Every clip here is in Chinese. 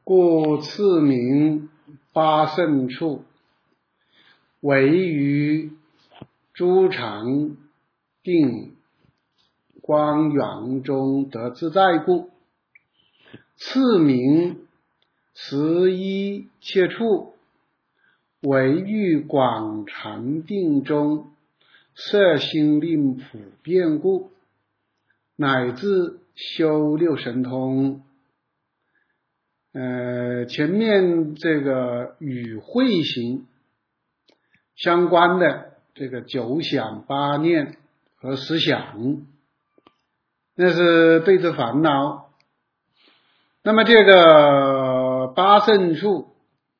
故次名八圣处，唯于诸常定光源中得自在故。次名十一切处，唯于广常定中摄心令普遍故，乃至修六神通。前面这个与慧行相关的这个九想八念和十想，那是对治烦恼。那么这个八圣处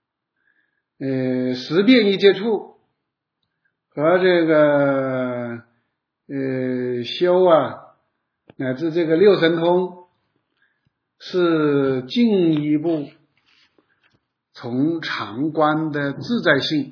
十遍一切处和这个修乃至这个六神通，是进一步从常观的自在性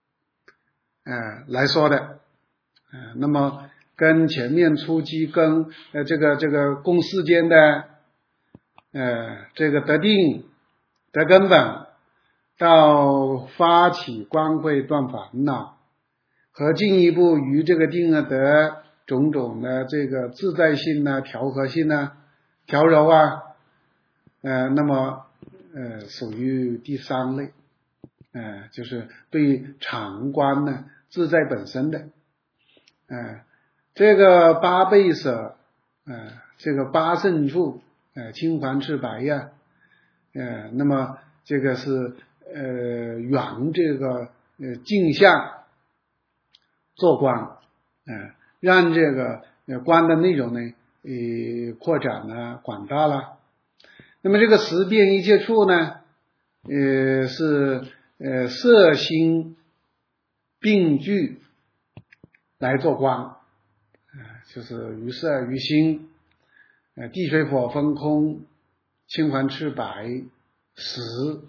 来说的。那么跟前面初机跟这个共世间的这个得定得根本，到发起观慧断烦恼，和进一步于这个定得种种的这个自在性调和性调柔那么属于第三类，就是对常观自在本身的。这个八倍舍这个八圣处青黄赤白那么这个是缘这个镜像做观，让这个观的内容呢扩展了广大了。那么这个十遍一切处呢是摄心并具来做观，就是于色于心地水火风空青黄赤白实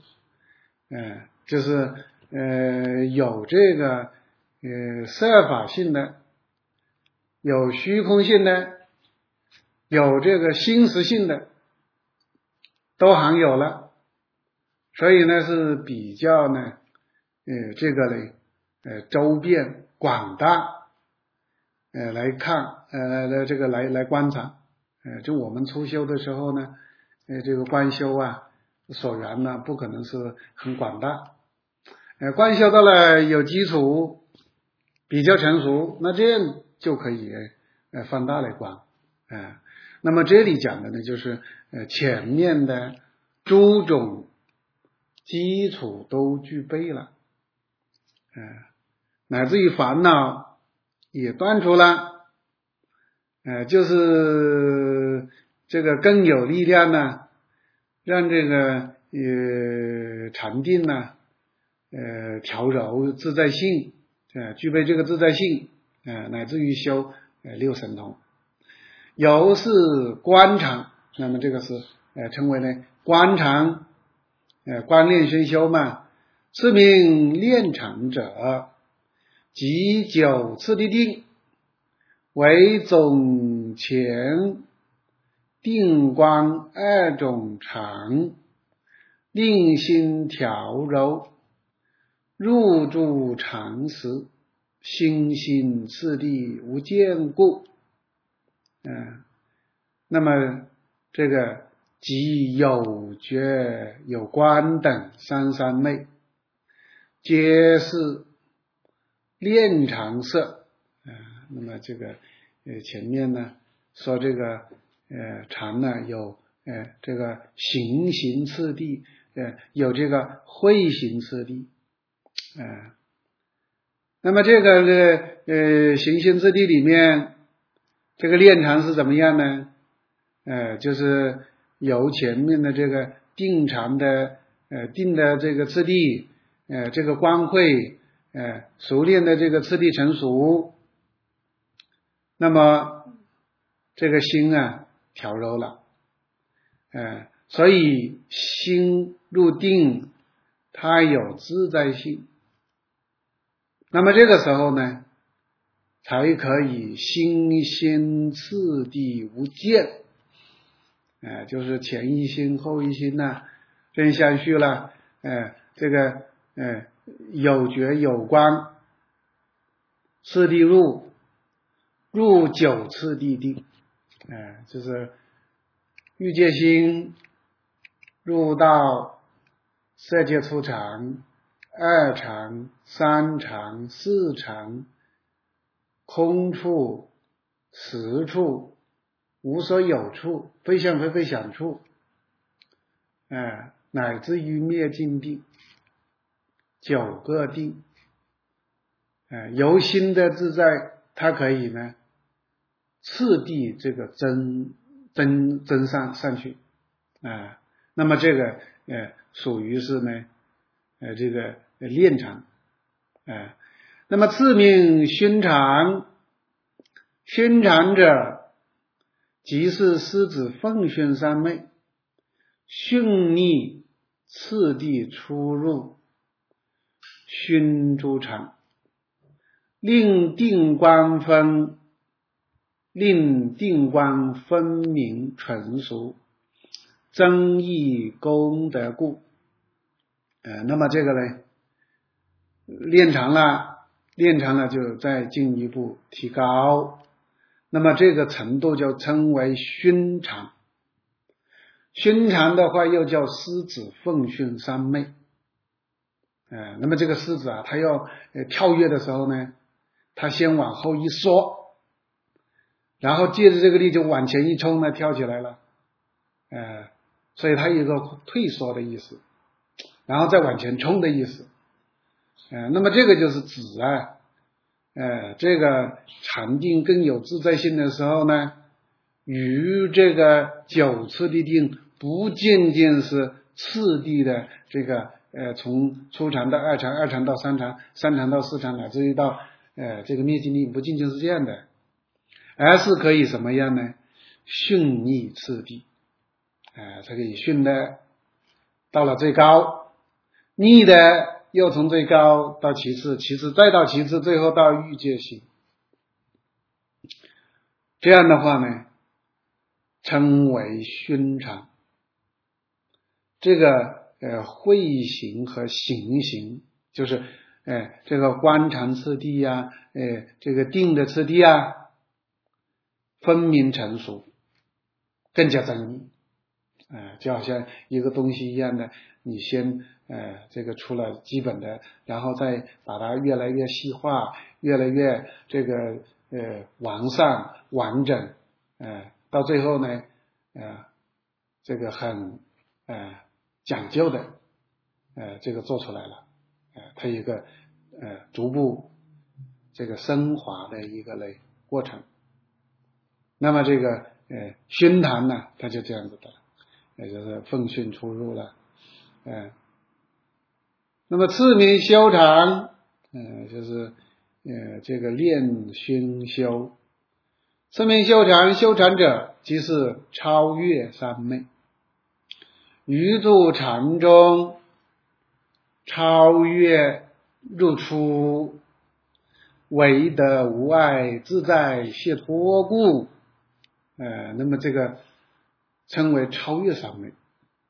就是有这个色法性的，有虚空性的，有这个心识性的，都含有了。所以呢是比较这个周遍广大来看这个来观察。就我们初修的时候呢这个观修所缘不可能是很广大。观修到了有基础比较成熟，那这样就可以放大来观。那么这里讲的呢就是前面的诸种基础都具备了，乃至于烦恼也断除了，就是这个更有力量让这个禅定调柔自在性具备这个自在性乃至于修六神通。由是观常，那么这个是称为观常观练熏修是名练常者，即九次第定为总前定观二种常，令心调柔，入住常时，心心次第无间故。那么这个即有觉有观等三昧，皆是练常色。那么这个前面说这个常有这个行行次第，有这个会行次第。那么这个行行次第里面，这个练常是怎么样呢？就是由前面的这个定常的定的这个次第这个观慧熟练的这个次第成熟，那么这个心调柔了，所以心入定它有自在性。那么这个时候呢才可以心心次第无间，就是前一心后一心真相续了，这个有觉有观，次第入九次第定，就是欲界心入到色界初禅、二禅、三禅、四禅、空处、实处、无所有处、非相非非想处，乃至于灭尽定，9个定，由心的自在，它可以呢次第这个增上去，那么这个属于是呢这个炼禅，那么次名熏禅，熏禅者即是狮子奉熏三昧，训逆次第出入熏诸禅，令定观分明纯熟，增益功德故。那么这个呢练长了就再进一步提高，那么这个程度就称为熏禅。熏禅的话又叫狮子奉熏三昧，那么这个狮子它要跳跃的时候呢，它先往后一缩，然后借着这个力就往前一冲呢，跳起来了，所以它有一个退缩的意思，然后再往前冲的意思，那么这个就是指这个禅定更有自在性的时候呢，与这个9次第定不仅仅是次第的这个从初禅到二禅，二禅到三禅，三禅到四禅，乃至于到这个灭尽定，不仅仅是这样的，而是可以什么样呢？训逆次第，它可以训的到了最高，逆的又从最高到其次，其次再到其次，最后到欲界心。这样的话呢，称为熏禅。这个慧行和行行，就是这个观禅次第啊，这个定的次第啊，分明成熟，更加增益，就好像一个东西一样的，你先这个出了基本的，然后再把它越来越细化，越来越这个完善完整，到最后呢这个很讲究的这个做出来了，它一个逐步这个升华的一个过程。那么这个熏坛呢，它就这样子的，也就是奉训出入了，那么次名修禅，就是这个练熏修。次名修禅，修禅者即是超越三昧，于住禅中超越入出，唯得无碍自在解脱故，那么这个称为超越三昧，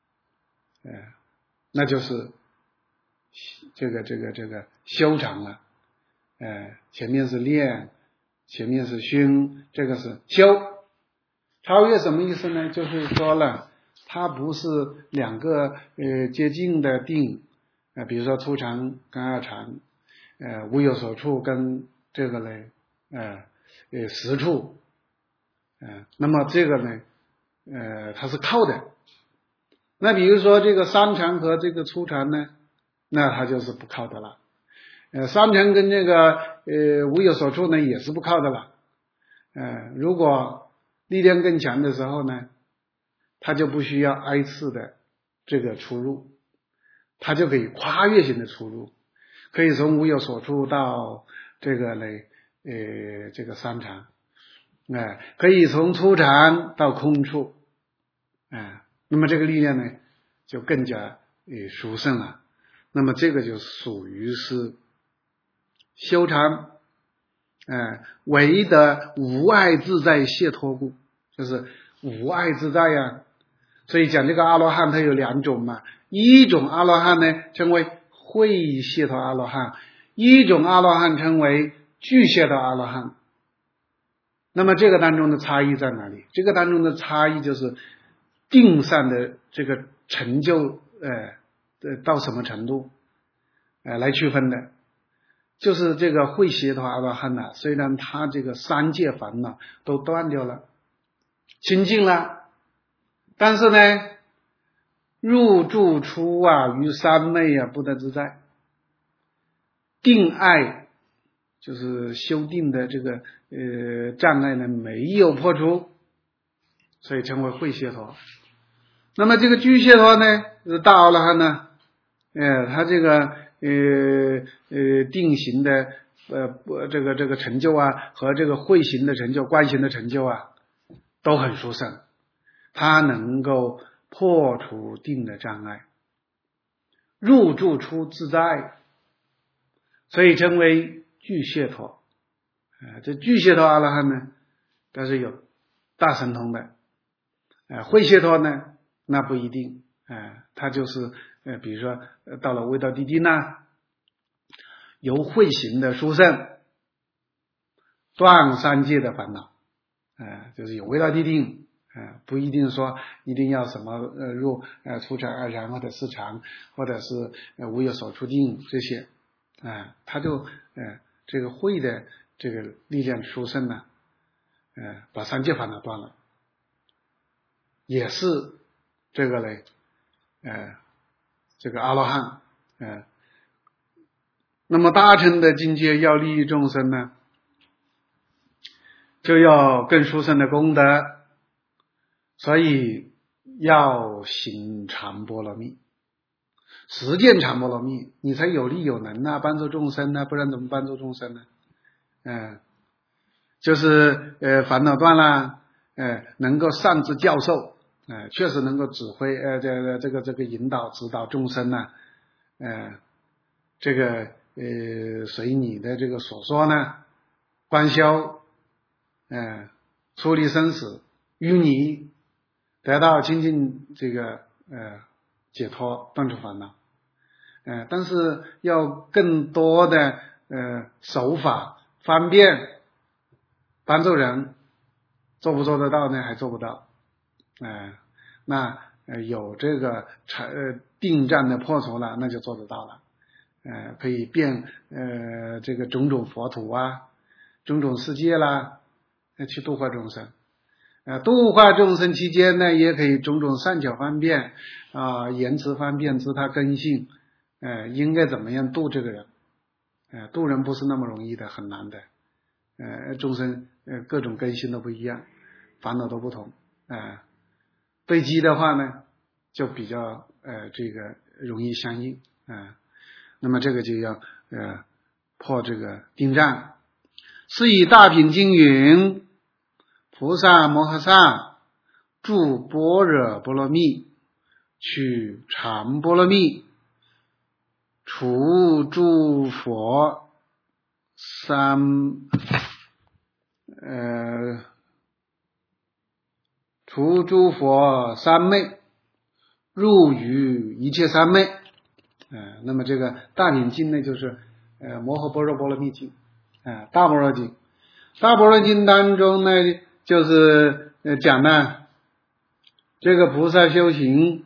那就是这个修禅了，前面是练，前面是熏，这个是修。超越什么意思呢？就是说了，它不是两个接近的定，比如说初禅跟二禅，无有所处跟这个呢实处，那么这个呢它是靠的。那比如说这个三禅和这个初禅呢，那它就是不靠的了。三禅跟这个无有所处呢也是不靠的了。如果力量更强的时候呢，它就不需要挨次的这个出入，它就可以跨越性的出入，可以从无有所处到这个这个三禅，可以从初禅到空处，那么这个力量呢就更加殊胜了。那么这个就属于是修禅，唯得无碍自在解脱故，就是无碍自在呀， 所以讲这个阿罗汉它有两种嘛，一种阿罗汉呢称为会解脱阿罗汉，一种阿罗汉称为具解脱阿罗汉。那么这个当中的差异在哪里？这个当中的差异就是定上的这个成就到什么程度来区分的。就是这个会解脱阿罗汉呢，虽然他这个三界烦恼都断掉了，清净了，但是呢入住出于三昧不得自在，定碍就是修定的这个障碍呢没有破除，所以称为会解脱。那么这个具解脱呢，大阿罗汉呢，他这个定行的这个成就和这个会行的成就、观行的成就都很殊胜，他能够破除定的障碍，入住出自在，所以称为具解脱。这具解脱阿罗汉呢，它是有大神通的。会解脱呢，那不一定。他就是比如说到了未到地定由会行的殊胜断三界的烦恼，就是有未到地定，不一定说一定要什么入初禅、二禅或者四禅，或者是无有所处定这些，他就这个会的这个力量殊胜呢，把三界烦恼断了，也是这个嘞，这个阿罗汉，那么大乘的境界要利益众生呢，就要更殊胜的功德，所以要行禅波罗蜜，实践禅波罗蜜，你才有力有能帮助众生不然怎么帮助众生呢？就是烦恼断了，能够善知教授，确实能够指挥这个引导指导众生这个随你的这个所说呢，观修，出离生死，与你得到清净这个解脱，断除烦恼。但是要更多的手法方便帮助人，做不做得到呢？还做不到。那有这个定障的破除了，那就做得到了。可以变这个种种佛土种种世界啦，去度化众生。度化众生期间呢，也可以种种善巧方便言辞方便知他根性，应该怎么样度这个人。度人不是那么容易的，很难的。众生各种根性都不一样，烦恼都不同。对机的话呢，就比较这个容易相应。那么这个就要破这个定障。是以大品经云：菩萨摩诃萨住般若波罗蜜，取禅波罗蜜，除诸佛三昧，入于一切三昧。那么这个大品经呢，就是摩诃般若波罗蜜经，大般若经。大般若经当中呢，就是讲呢这个菩萨修行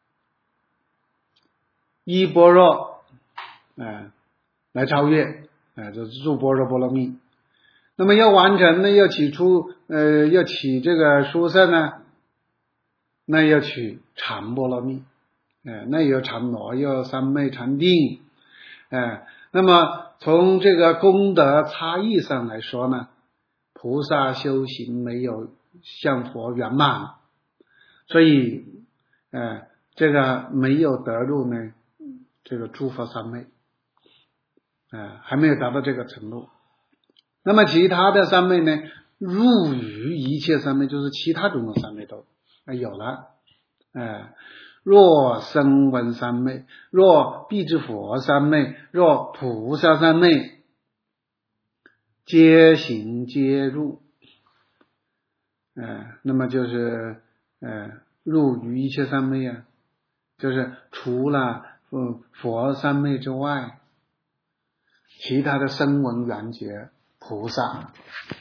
依般若来超越，就是住般若波罗蜜。那么要完成呢，要起这个殊胜呢，那要取禅波罗蜜。那有禅罗，有三昧禅定。那么从这个功德差异上来说呢，菩萨修行没有像佛圆满，所以这个没有得入呢这个诸佛三昧，还没有达到这个程度。那么其他的三昧呢，入于一切三昧，就是其他种种三昧都有了。若声闻三昧，若辟支佛三昧，若菩萨三昧，皆行皆入。那么就是入于一切三昧啊，就是除了佛三昧之外，其他的声闻缘觉菩萨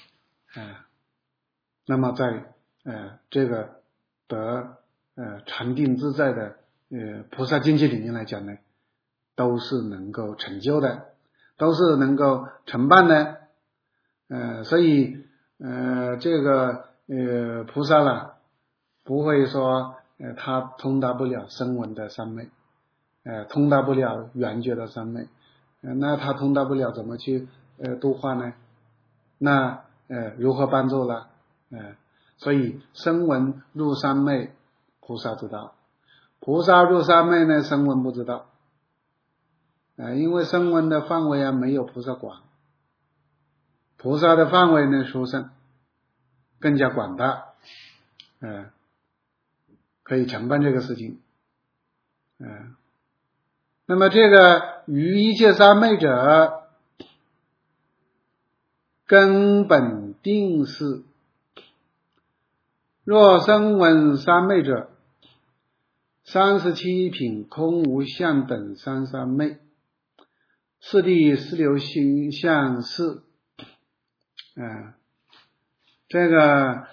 那么在这个得禅定自在的菩萨境界里面来讲呢，都是能够成就的，都是能够承办的。所以这个菩萨了不会说他通达不了声闻的三昧，通达不了缘觉的三昧，那他通达不了怎么去度化呢？那如何帮助了？所以声闻入三昧菩萨知道，菩萨入三昧呢声闻不知道，因为声闻的范围没有菩萨广，菩萨的范围呢殊胜，更加广大，可以承办这个事情。那么这个于一切三昧者，根本定是，若声闻三昧者，37品空无相等三昧，四谛四流行相是。这个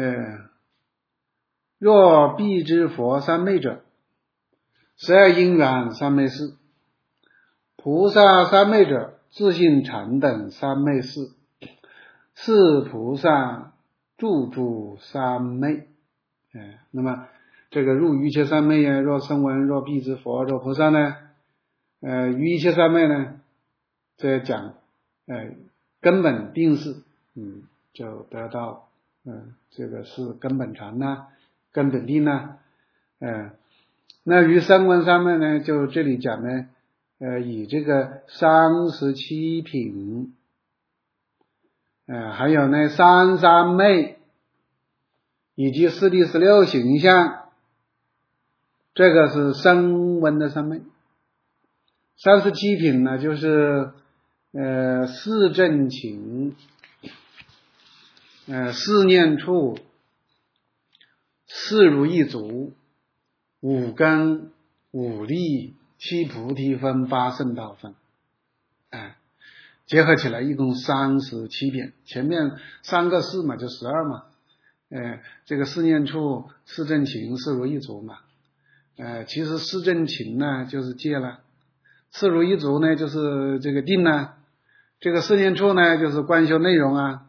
若必知佛三昧者，12因缘三昧是，菩萨三昧者，自性禅等三昧是，是菩萨住诸三昧。那么这个入于一切三昧呀，若声闻，若必知佛，若菩萨呢，于一切三昧呢，这讲根本定是，就得到这个是根本禅呐，根本定呐。那于声闻三昧呢，就这里讲呢以这个37品还有呢三昧以及四谛十六行相，这个是声闻的三昧。37品呢就是四正勤，四念处，四如意足，五根五力，七菩提分，八圣道分，结合起来一共37品。前面3个四嘛，就12嘛。这个四念处，四正勤，四如意足嘛。其实四正勤呢就是戒了，四如意足呢就是这个定呢，这个四念处呢就是观修内容啊。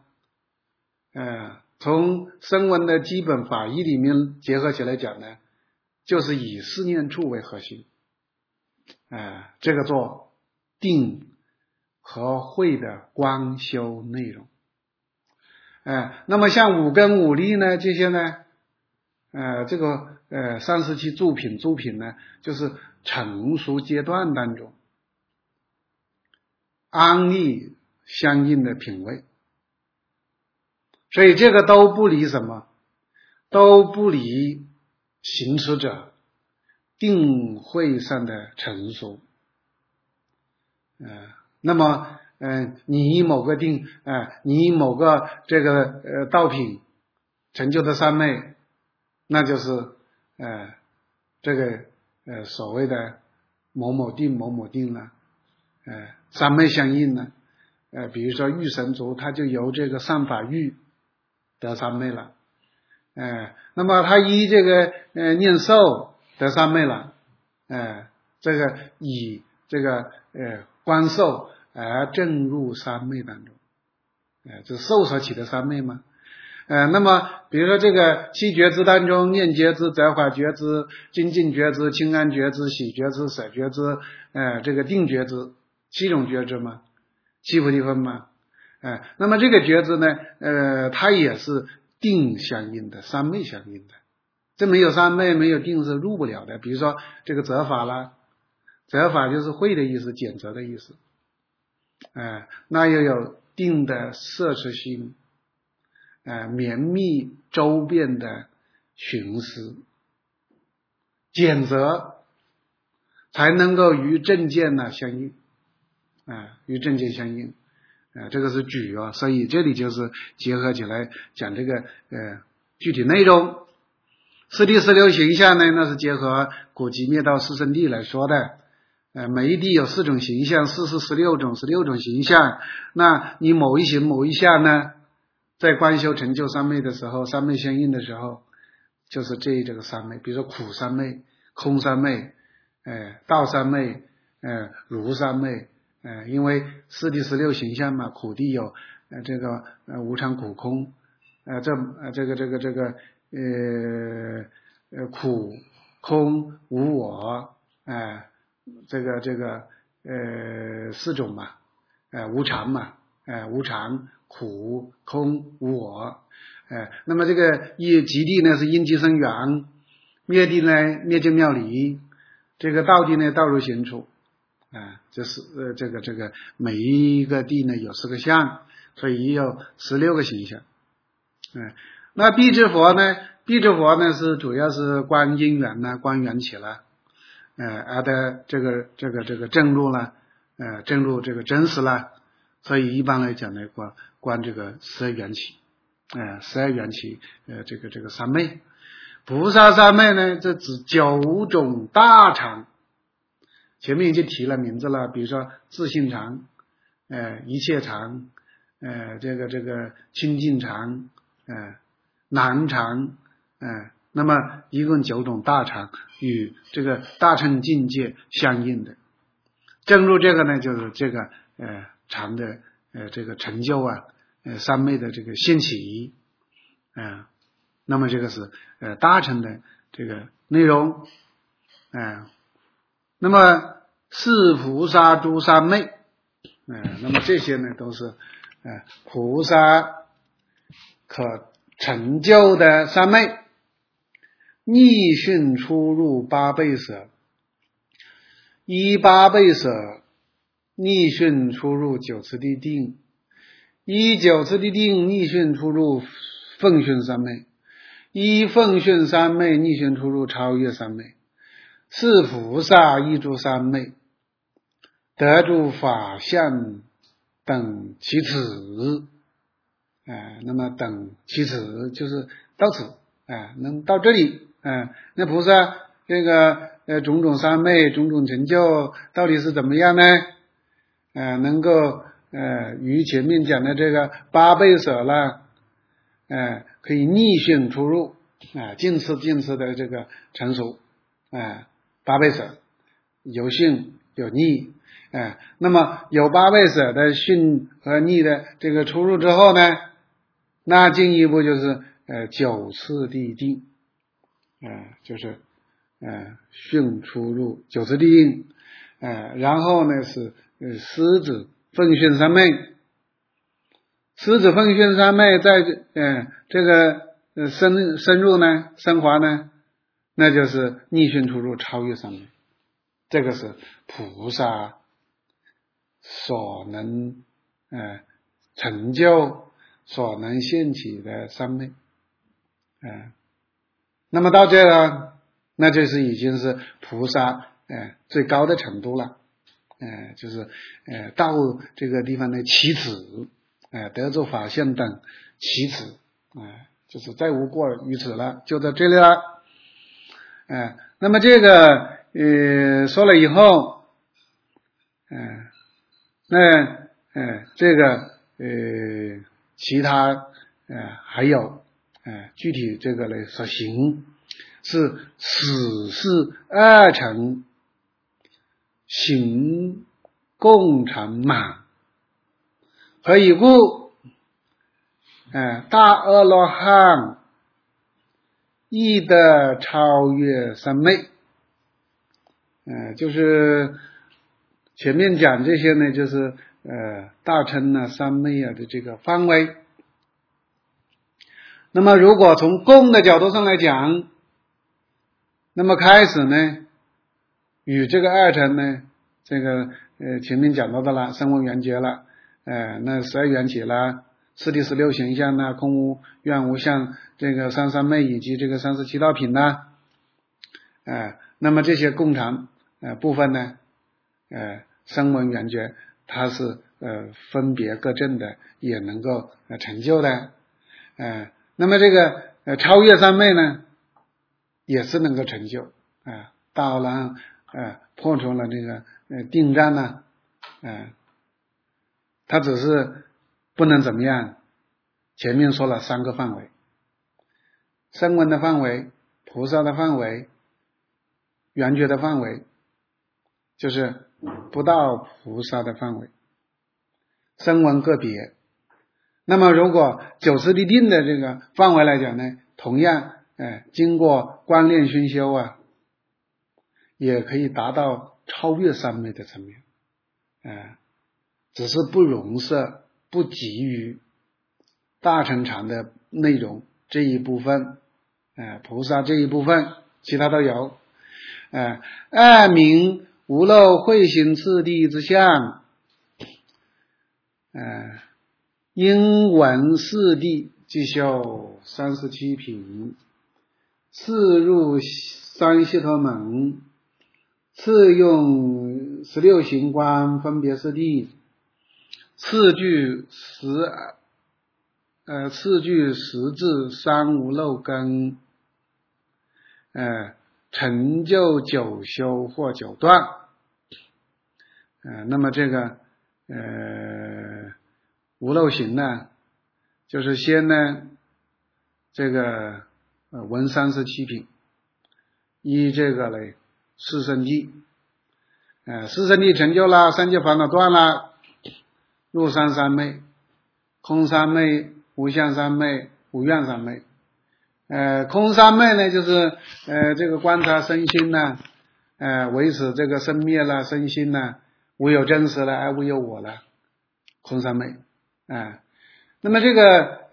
从声闻的基本法义里面结合起来讲呢，就是以四念处为核心，这个做定和慧的观修内容。那么像五根五力呢，这些呢这个37住品呢，就是成熟阶段当中安立相应的品位。所以这个都不离什么？都不离行持者定慧上的成熟。那么你某个定你某个这个道品成就的三昧，那就是这个所谓的某某定某某定了，三昧相应了。比如说欲神足，他就由这个善法欲得三昧了。那么他依这个念受得三昧了。这个以这个观受而证入三昧当中。这受所起的三昧嘛。那么比如说这个七觉支当中，念觉支、择法觉支、精进觉支、清安觉支、喜觉支、舍觉支，这个定觉支，7种觉支嘛，七菩提分嘛。那么这个觉支呢它也是定相应的，三昧相应的。这没有三昧没有定是入不了的。比如说这个择法啦，择法就是慧的意思，检择的意思。那又有定的摄持心，绵密周遍的寻思，检择才能够与正见呢相应，与正见相应。这个是举啊，所以这里就是结合起来讲这个具体内容。 四谛十六形象呢，那是结合古籍灭道四圣谛来说的。每一谛有4种形象，四是16种，16种形象。那你某一形某一相呢，在观修成就三昧的时候，三昧相应的时候，就是这个三昧，比如说苦三昧、空三昧、道三昧、如三昧。因为四谛十六形象嘛，苦谛有这个无常苦空，苦空无我，4种嘛，无常嘛，无常苦空无我，那么这个极谛呢是因机生缘，灭谛呢灭尽妙离，这个道谛呢道如行处，这是这个每一个谛呢有4个相，所以也有16个形象。那辟支佛呢？辟支佛呢是主要是观因缘呢，观缘起了，的这个正入了，正入这个真实了，所以一般来讲呢，观这个12缘起，12缘起，这个三昧。菩萨三昧呢，这指9种大常，前面已经提了名字了，比如说自性常，一切常，这个清净常，难常，那么一共9种大常，与这个大乘境界相应的。正入这个呢，就是这个常的这个成就三昧的这个现起，那么这个是大乘的这个内容，那么四菩萨诸三昧，那么这些呢都是菩萨可成就的三昧。逆训出入8倍舍，依8倍舍逆训出入9次第定，依9次第定逆训出入奉训三昧，依奉训三昧逆训出入超越三昧。是菩萨依诸三昧，得诸法相等其此，那么等其此就是到此，能到这里，那菩萨这个种种三昧种种成就到底是怎么样呢？能够与前面讲的这个8倍舍了，可以逆训出入，尽次的这个成熟，8倍舍有训有逆，那么有8倍舍的训和逆的这个出入之后呢，那进一步就是9次第定，就是训出入9次第定，然后呢是狮子奉训三昧，狮子奉训三昧在这个深入呢升华呢，那就是逆训出入超越三昧，这个是菩萨所能成就所能现起的三昧，那么到这了，那就是已经是菩萨最高的程度了，就是到这个地方的起止，得诸法相等起止，就是再无过于此了，就到这里了。那么这个说了以后，那这个其他还有具体这个呢所行是此事2乘行共成满，何以故？大阿罗汉亦得超越三昧，就是前面讲这些呢，就是大乘三昧的这个范围。那么如果从共的角度上来讲，那么开始呢与这个2乘呢，这个前面讲到的了，声闻缘觉了，那12缘起了，四谛十六形象呢，空无愿无相，这个三昧以及这个37道品呢，那么这些共常部分呢，声闻缘觉它是分别各证的，也能够成就的，那么这个超越三昧呢， 也是能够成就到了破除了这个定障呢他只是不能怎么样，前面说了3个范围，声闻的范围、菩萨的范围、圆觉的范围，就是不到菩萨的范围，声闻个别。那么如果九次地定的这个范围来讲呢，同样经过观念熏修也可以达到超越三昧的层面只是不容摄，不给予大乘禅的内容这一部分菩萨这一部分，其他都有二名无漏慧行次第之相应闻四谛即修37品，次入三解脱门，次用16行观分别四谛，次具十至三无漏根成就九修或九断那么这个无漏行呢，就是先呢这个闻37品，依这个呢四圣谛四圣谛成就了，三界烦恼断了，入三昧，空三昧、无相三昧、无愿三昧空三昧呢就是这个观察身心呢维持这个生灭了，身心呢无有真实了，无有我了，空三昧那么这个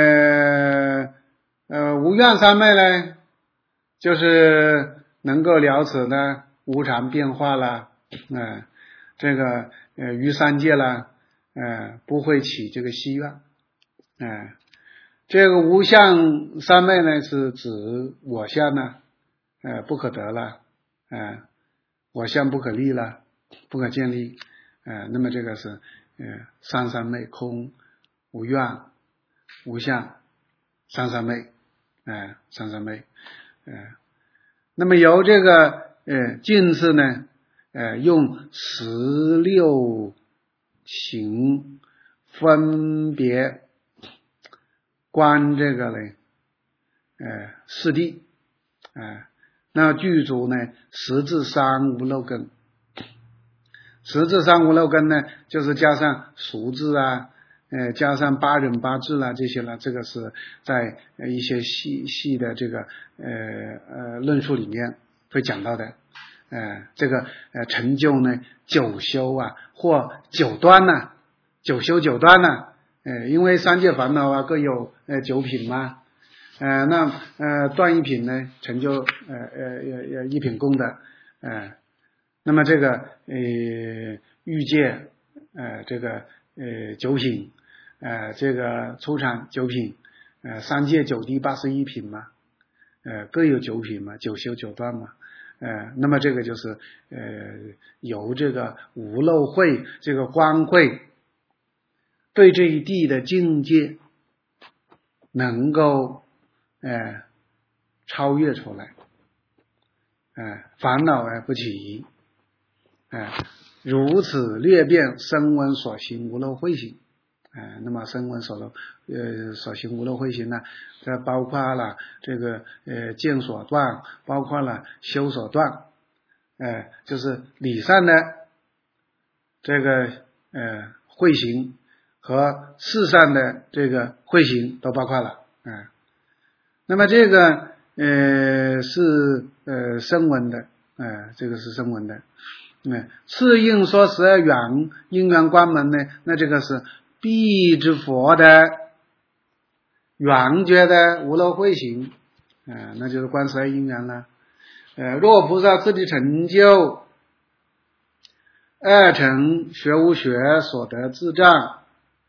无愿三昧呢，就是能够了此呢无常变化了这个于三界了不会起这个希愿这个无相三昧呢是指我相呢不可得了我相不可立了，不可建立那么这个是三昧，空、无愿、无相三昧三昧那么由这个近次呢用16行分别观这个呢四谛那具足呢10至三无漏根10至三无漏根呢就是加上熟智加上八忍八智啦这些啦，这个是在一些细的这个论述里面会讲到的这个成就呢九修或九断九修九断因为三界烦恼各有9品嘛那断一品呢成就一品功德那么这个欲界这个9品这个初禅9品三界九谛81品嘛各有9品嘛，九修九断嘛那么这个就是由这个无漏慧这个观慧对这一谛的境界能够超越出来烦恼不起如此略变声闻所行无漏慧行那么声闻所行无漏慧行呢这包括了这个见所断，包括了修所断就是理上的这个慧行和事上的这个慧行都包括了那么这个是声闻的这个是声闻的次应说12缘因缘观门呢，那这个是必之佛的圆觉的无漏慧行那就是观12因缘了若菩萨自地成就二乘学无学所得自障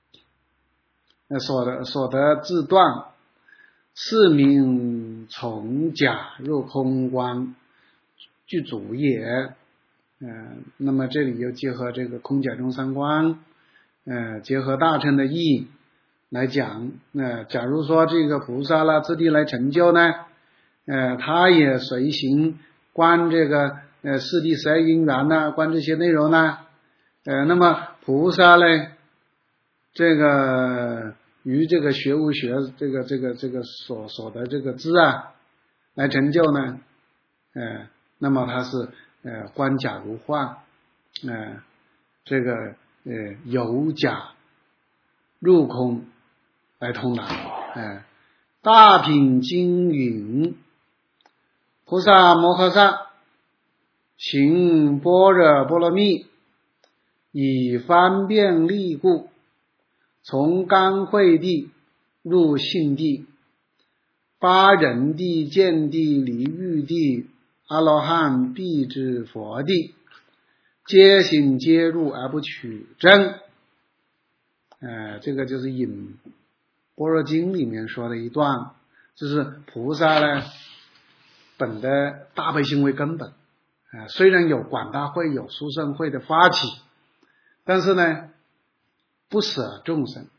所得自断是名从假入空观具足也那么这里又结合这个空假中三观结合大乘的义来讲假如说这个菩萨啦自地来成就呢他也随行观这个四谛十二因缘呐，观这些内容呢，那么菩萨呢，这个于这个学无学这个所得这个智啊，来成就呢，那么他是观假如幻，这个由假入空来通达，大品经云，菩萨摩诃萨行般若波罗蜜，以方便力故，从刚慧地入性地，八人地、见地、离欲地、阿罗汉辟支佛地，皆行皆入而不取真。这个就是引般若经里面说的一段，就是菩萨呢本的大悲心为根本，虽然有广大会有殊胜会的发起，但是呢不舍众生，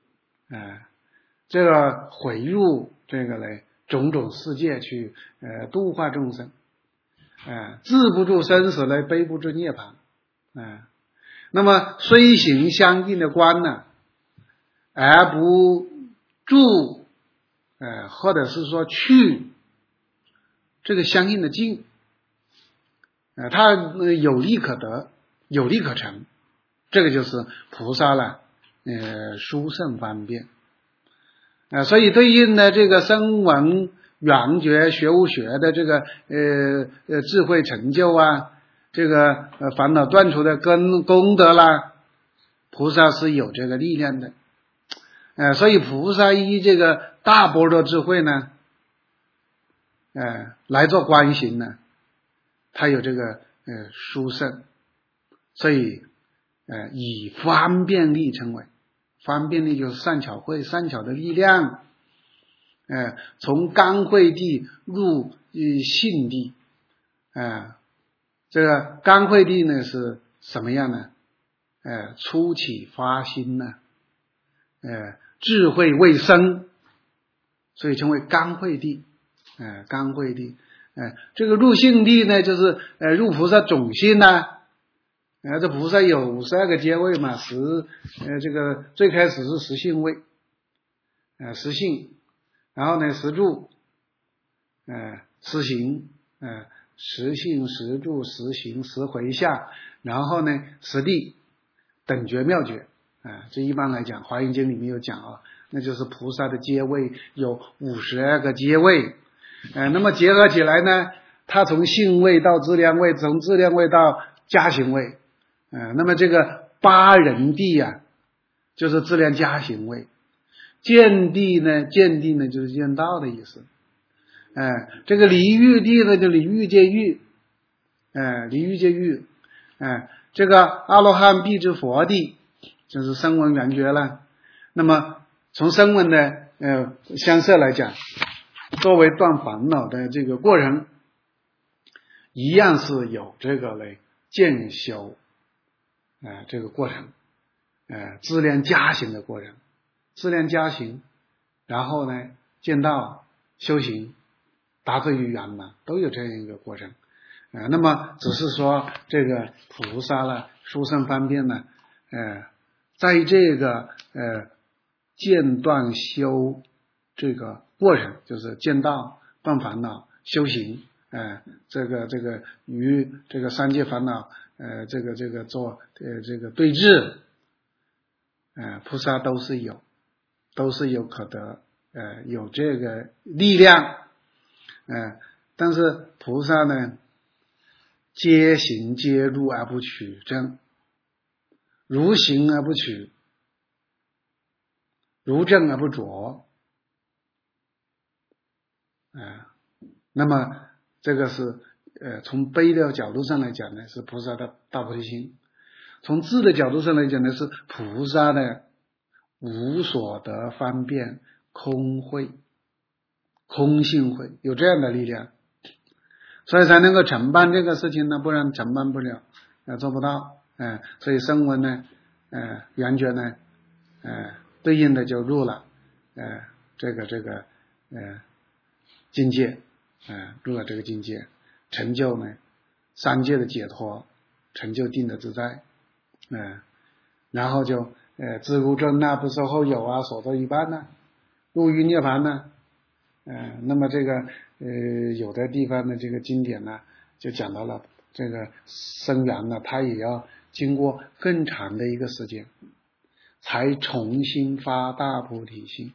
这个回入这个呢种种世界去度化众生，治不住生死呢，悲不住涅槃，那么虽行相应的观呢，而不住或者是说去这个相应的境，它有利可得，有利可成，这个就是菩萨了殊胜方便，所以对应的这个声闻缘觉学无学的这个智慧成就啊，这个烦恼断除的功德啦，菩萨是有这个力量的，所以菩萨依这个大般若智慧呢，来做观行呢，他有这个殊胜，所以以方便力称为，方便力就是善巧慧，善巧的力量，从刚慧地入性地，这个刚慧地呢是什么样呢？初起发心呢，智慧未生，所以称为刚慧地，刚慧地，这个入性地呢，就是入菩萨种性呢，这菩萨有52个阶位嘛，这个最开始是实性位，实性，然后呢实住，实行，实性、实住、实行、实回向，然后呢实地等觉妙觉，这一般来讲华严经里面有讲啊，那就是菩萨的阶位有52个阶位，那么结合起来呢，它从性位到质量位，从质量位到加行位，那么这个八人地啊，就是质量加行位，见地呢就是见道的意思，这个离欲地呢就离欲界欲，离欲界欲，这个阿罗汉辟支佛地就是声闻缘觉了。那么从声闻的相摄来讲，作为断烦恼的这个过程，一样是有这个嘞渐修这个过程，质量加行的过程，质量加行，然后呢见道修行达至于圆满，都有这样一个过程，那么只是说这个菩萨了殊胜方便呢，在这个间断修这个过程，就是见道断烦恼修行，这个与这个三界烦恼这个做这个对峙，菩萨都是有可得，有这个力量，但是菩萨呢皆行皆入而不取真，如行而不取，如正而不着，那么这个是从悲的角度上来讲呢，是菩萨的大菩提心；从智的角度上来讲呢，是菩萨的无所得方便空慧、空性慧，有这样的力量，所以才能够承办这个事情呢，不然承办不了，做不到，所以声闻呢，缘觉呢，对应的就入了这个境界， 入了这个境界，成就呢三界的解脱，成就定的自在，然后就自如真啊，不受后有啊，所得一半呢，入于涅槃呢，那么这个有的地方的这个经典呢，就讲到了这个生源呢，它也要经过更长的一个时间，才重新发大菩提心，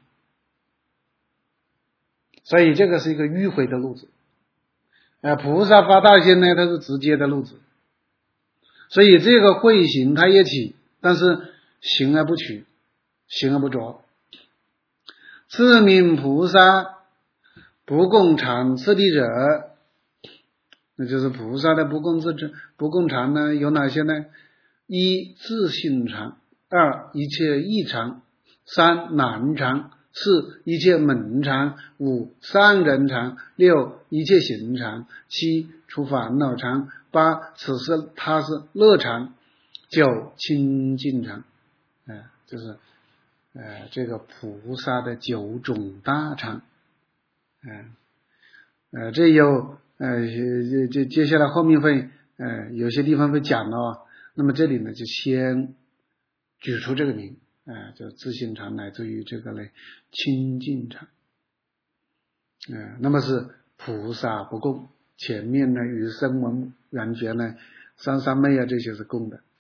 所以这个是一个迂回的路子。菩萨发大心呢，它是直接的路子，所以这个慧行它也起，但是行而不取，行而不着。自名菩萨不共禅次第者，那就是菩萨的不共禅呢，有哪些呢？一自性禅，二一切异禅，三难禅，四一切门禅，五善人禅，六一切行禅，七除烦恼禅，八此是他是乐禅，九清净禅，就是这个菩萨的9种大禅，这有这接下来后面会有些地方会讲到，那么这里呢就先举出这个名，就自性禅乃至于这个呢清净禅，那么是菩萨不共，前面呢与声闻缘觉呢三昧啊这些是共的。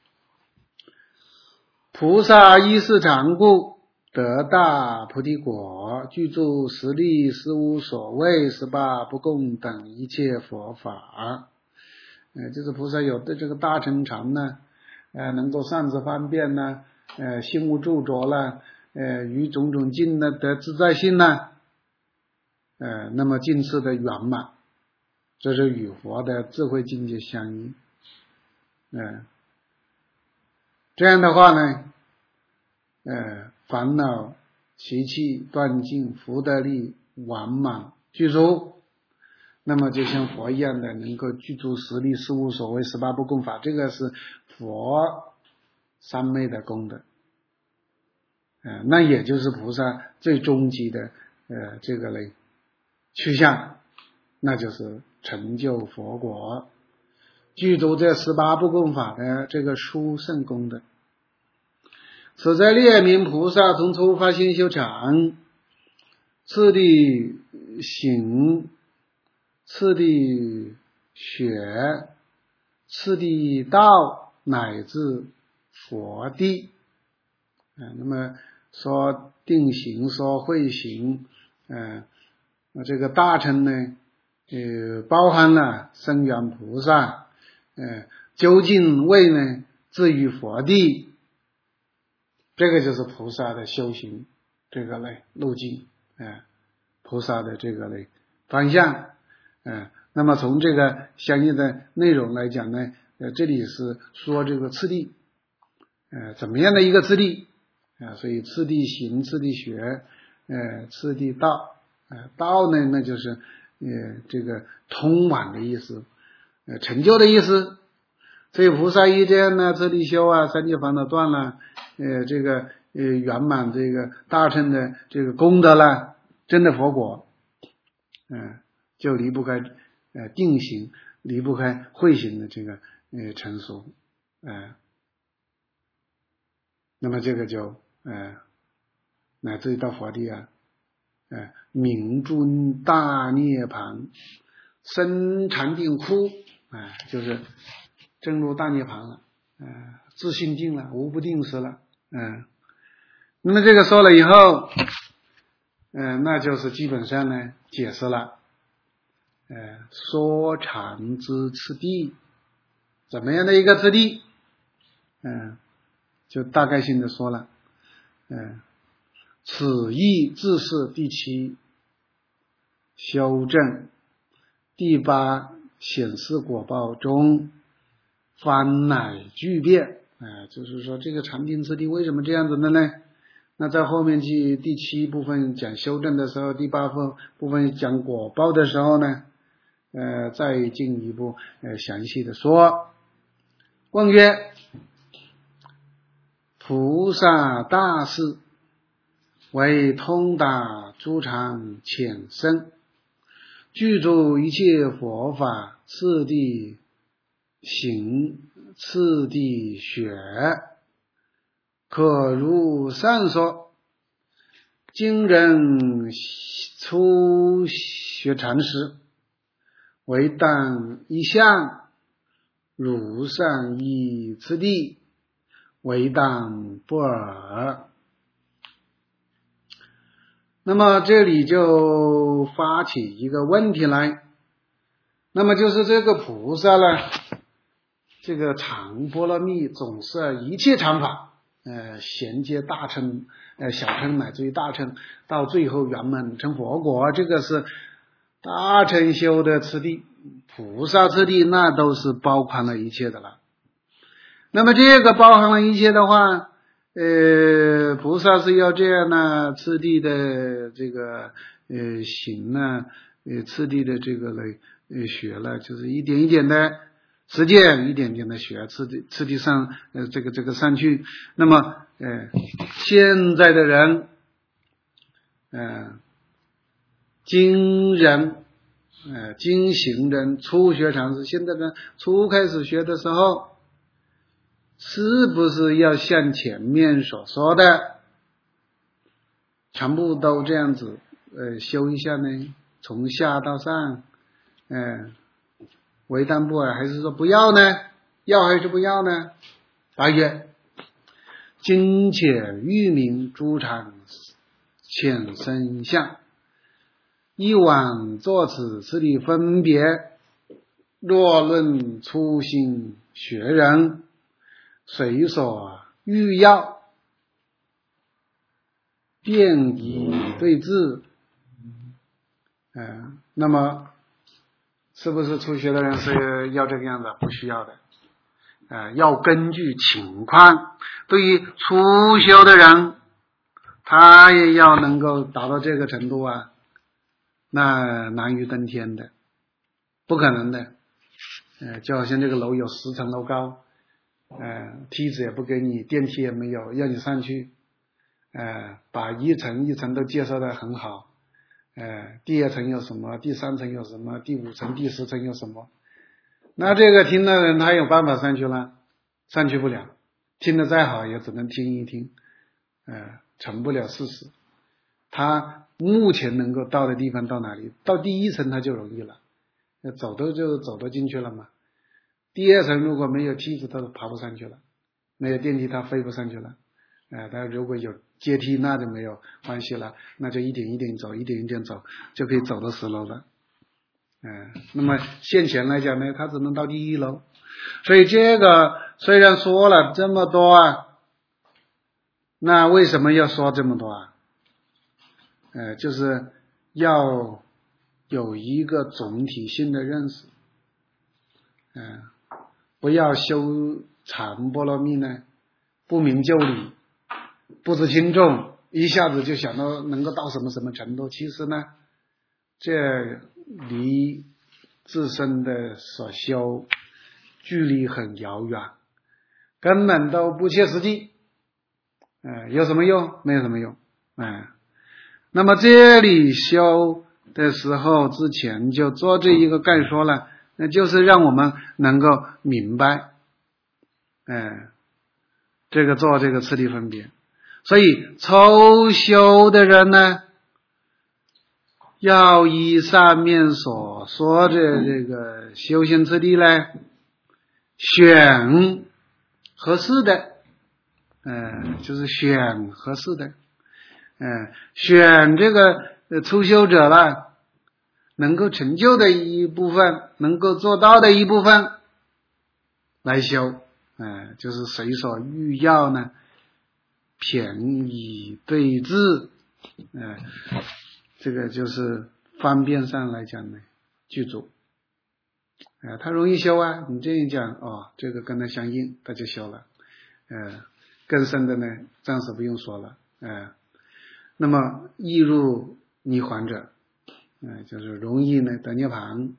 菩萨依是常故，得大菩提果，具足十力，实无所谓18不共等一切佛法。就是菩萨有的这个大乘禅呢，能够善知方便呢，心无著着了，于种种境呢得自在性呢，那么尽次的圆满，这是与佛的智慧境界相应。这样的话呢，烦恼习气断尽，福德力完满具足，那么就像佛一样的能够具足实力，实无所谓18不共法，这个是佛三昧的功德，那也就是菩萨最终极的这个类趋向，那就是成就佛果，具足这18不共法的这个殊胜功德。此则列明菩萨从初发心修禅，次第行，次第学，次第道，乃至佛地。那么说定行，说慧行，这个大乘呢，包含了声缘菩萨，究竟位呢至于佛地。这个就是菩萨的修行这个类路径，菩萨的这个类方向，那么从这个相应的内容来讲呢，这里是说这个次第，怎么样的一个次第，所以次第行，次第学，次第道，道呢那就是这个通往的意思，成就的意思。所以菩萨一这样呢，次第修啊，三界烦恼断了，这个圆满这个大乘的这个功德了，真的佛果，就离不开定行，离不开慧行的这个成熟，那么这个就乃至于到佛地啊，明尊大涅槃，生禅定窟，就是正入大涅槃了，自性净了，无不定时了，那么这个说了以后，那就是基本上呢解释了，说禅之次第，怎么样的一个次第，就大概性的说了，此义自是第7修正，第8显示果报中方乃具变，就是说这个禅定次第为什么这样子的呢？那在后面第7部分讲修正的时候，第8部分讲果报的时候呢，再进一步详细的说。问曰：菩萨大士为通达诸常浅深， 具足一切佛法，次第行，次第学，可如上说，今人初学禅师，唯当一相，如上依次第，唯当不尔。那么这里就发起一个问题来，那么就是这个菩萨呢，这个常波罗蜜总是一切常法，衔接大乘、小乘乃至于大乘，到最后圆满成佛果，这个是大乘修的次第，菩萨次第那都是包含了一切的了。那么这个包含了一切的话，菩萨是要这样呢，次第的这个行呢，次第的这个来学了，就是一点一点的实践，一点点的学，次第上这个上去。那么现在的人今人今行人初学禅师，现在呢初开始学的时候，是不是要像前面所说的全部都这样子修一下呢？从下到上为当不尔，还是说不要呢？要还是不要呢？答曰：今且欲明诸常浅深相，以往作此次第分别，若论初心学人，随所欲要，便以对治。那么是不是初学的人是要这个样子？不需要的。要根据情况，对于初修的人，他也要能够达到这个程度啊，那难于登天的，不可能的。就好像这个楼有10层楼高，梯子也不给你，电梯也没有，要你上去，把一层一层都介绍得很好，第2层有什么，第3层有什么，第5层、第10层有什么，那这个听的人他有办法上去了？上去不了，听得再好也只能听一听，成不了事实。他目前能够到的地方到哪里？到第1层他就容易了，走都进去了嘛。第2层如果没有梯子他都爬不上去了，没有电梯他飞不上去了，他如果有阶梯那就没有关系了，那就一点一点走，一点一点走，就可以走到10楼了。那么现前来讲呢，他只能到第1楼。所以这个虽然说了这么多啊，那为什么要说这么多啊？就是要有一个总体性的认识，不要修禅波罗蜜呢，不明就里，不知轻重，一下子就想到能够到什么什么程度，其实呢，这离自身的所修距离很遥远，根本都不切实际，有什么用？没有什么用，那么这里修的时候之前就做这一个概说了，那就是让我们能够明白，这个做这个次第分别。所以抽修的人呢，要以上面所说的这个修行次第呢，选合适的，就是选合适的，选这个初修者了，能够成就的一部分，能够做到的一部分来修，就是随所欲要呢，便以对治，这个就是方便上来讲呢，具足。他容易修啊，你这一讲这个跟他相应，他就修了。更深的呢，暂时不用说了。那么易入泥环者，就是容易呢得涅槃。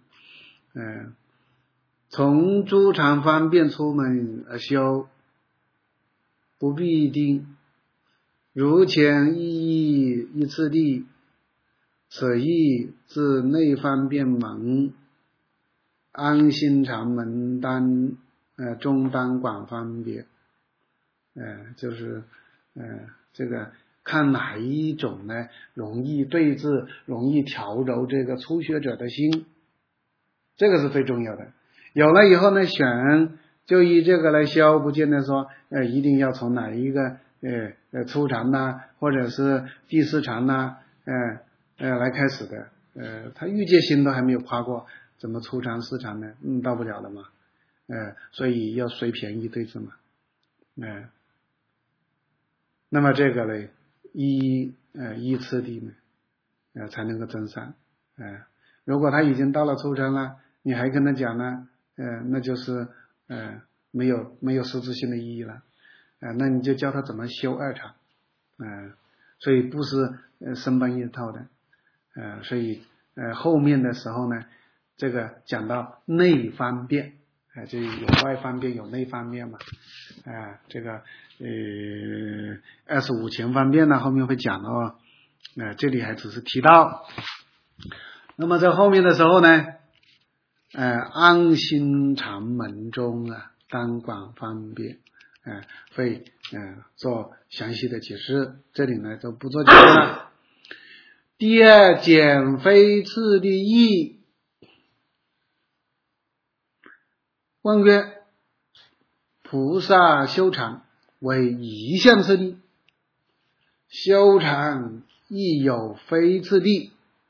从诸常方便出门而修，不必定。如前一次第， 此意自内方便门安心禅门中单广方便，就是这个看哪一种呢容易对治，容易调柔这个初学者的心，这个是最重要的。有了以后呢，选就以这个来修，不见得说一定要从哪一个初禅呐，或者是第四禅呐来开始的。他欲界心都还没有跨过，怎么初禅四禅呢？到不了了嘛。所以要随便宜对治嘛。那么这个呢，依次第呢，才能够增上。如果他已经到了初禅了，你还跟他讲呢，那就是没有实质性的意义了。那你就教他怎么修二禅。所以不是生搬硬套的。所以后面的时候呢，这个讲到内方便，就有外方便有内方便嘛。这个25前方便呢后面会讲的哦。这里还只是提到。那么在后面的时候呢，安心禅门中单广方便，会做详细的解释，这里呢就不做解释了。第二，减非次第义。问曰：菩萨修禅为一向次第，修禅亦有非次第。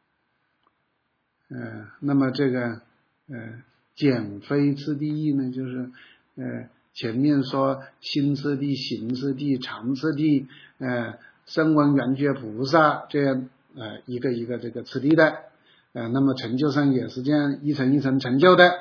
那么这个减非次第义呢，就是前面说心次第、行次第、禅次第，声闻缘觉菩萨这样一个一个这个次第的。那么成就上也是这样一层一层成就的。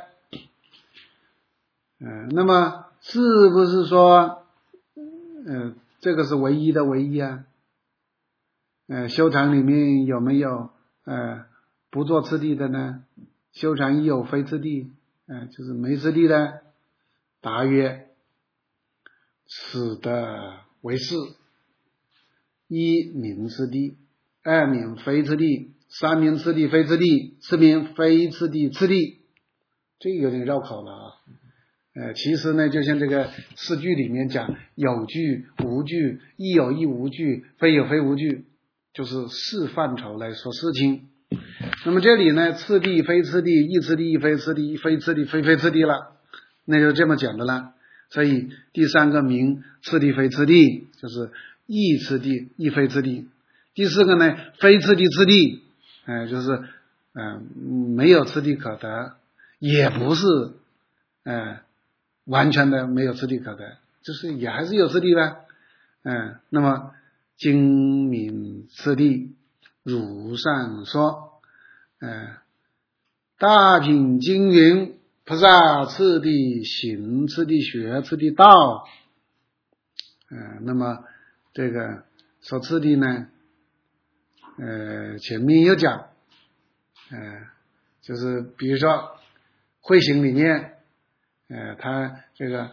那么是不是说这个是唯一的唯一啊？修禅里面有没有不做次第的呢？修禅亦有非次第，就是没次第的。答曰：此的为是：一名次第，二名非次第，三名次第非次第，四名非次第次第。这个有点绕口了啊。其实呢，就像这个四句里面讲，有句无句，亦有亦无句，非有非无句，就是四范畴来说事情。那么这里呢，次第非次第，亦次第亦非次第，非次第非非次第了，那就这么讲的了。所以第三个名次第非次第，就是亦次第亦非次第。第四个呢，非次第次第，就是没有次第可得，也不是完全的没有次第可得，就是也还是有次第的。那么经名次第如上说。大品经云：菩萨次第行次第学次第道。那么这个说次第呢，前面有讲，就是比如说慧行里面，他这个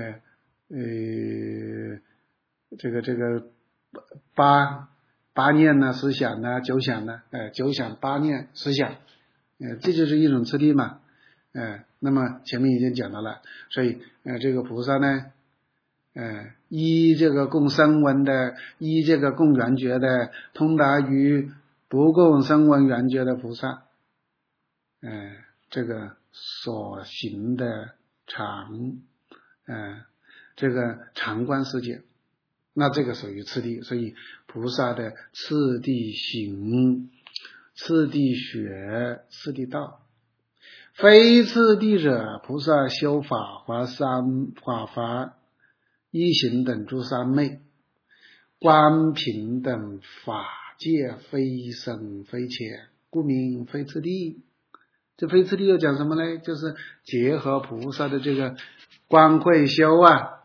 这个八念呢、十想呢、九想呢，九想八念十想，这就是一种次第嘛。那么前面已经讲到了，所以这个菩萨呢，依这个供声闻的，依这个供缘觉的，通达于不供声闻缘觉的菩萨，这个所行的常，这个常观世界，那这个属于次第。所以菩萨的次第行、次第学、次第道。非次第者，菩萨修法华一行等诸三昧，观平等法界，非深非浅，故名非次第。这非次第又讲什么呢？就是结合菩萨的这个观慧修啊。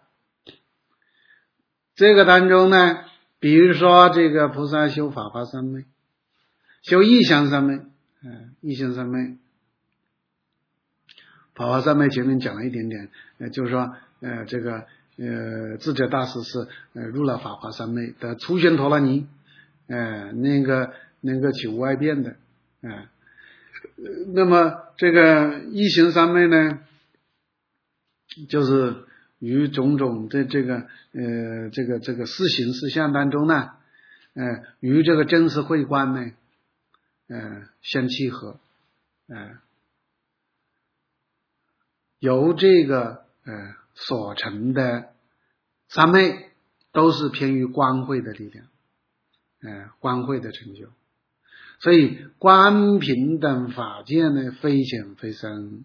这个当中呢，比如说这个菩萨修法华三昧，修意象三昧，意象三昧，法华三昧前面讲了一点点，就是说这个智者大师是入了法华三昧的初玄陀罗尼，那个能够起无碍变的。那么这个一行三昧呢，就是于种种的这个四行四相当中呢，与这个真实慧观呢，相契合，由这个所成的三昧都是偏于观慧的力量，观慧的成就。所以观平等法界呢，非浅非深，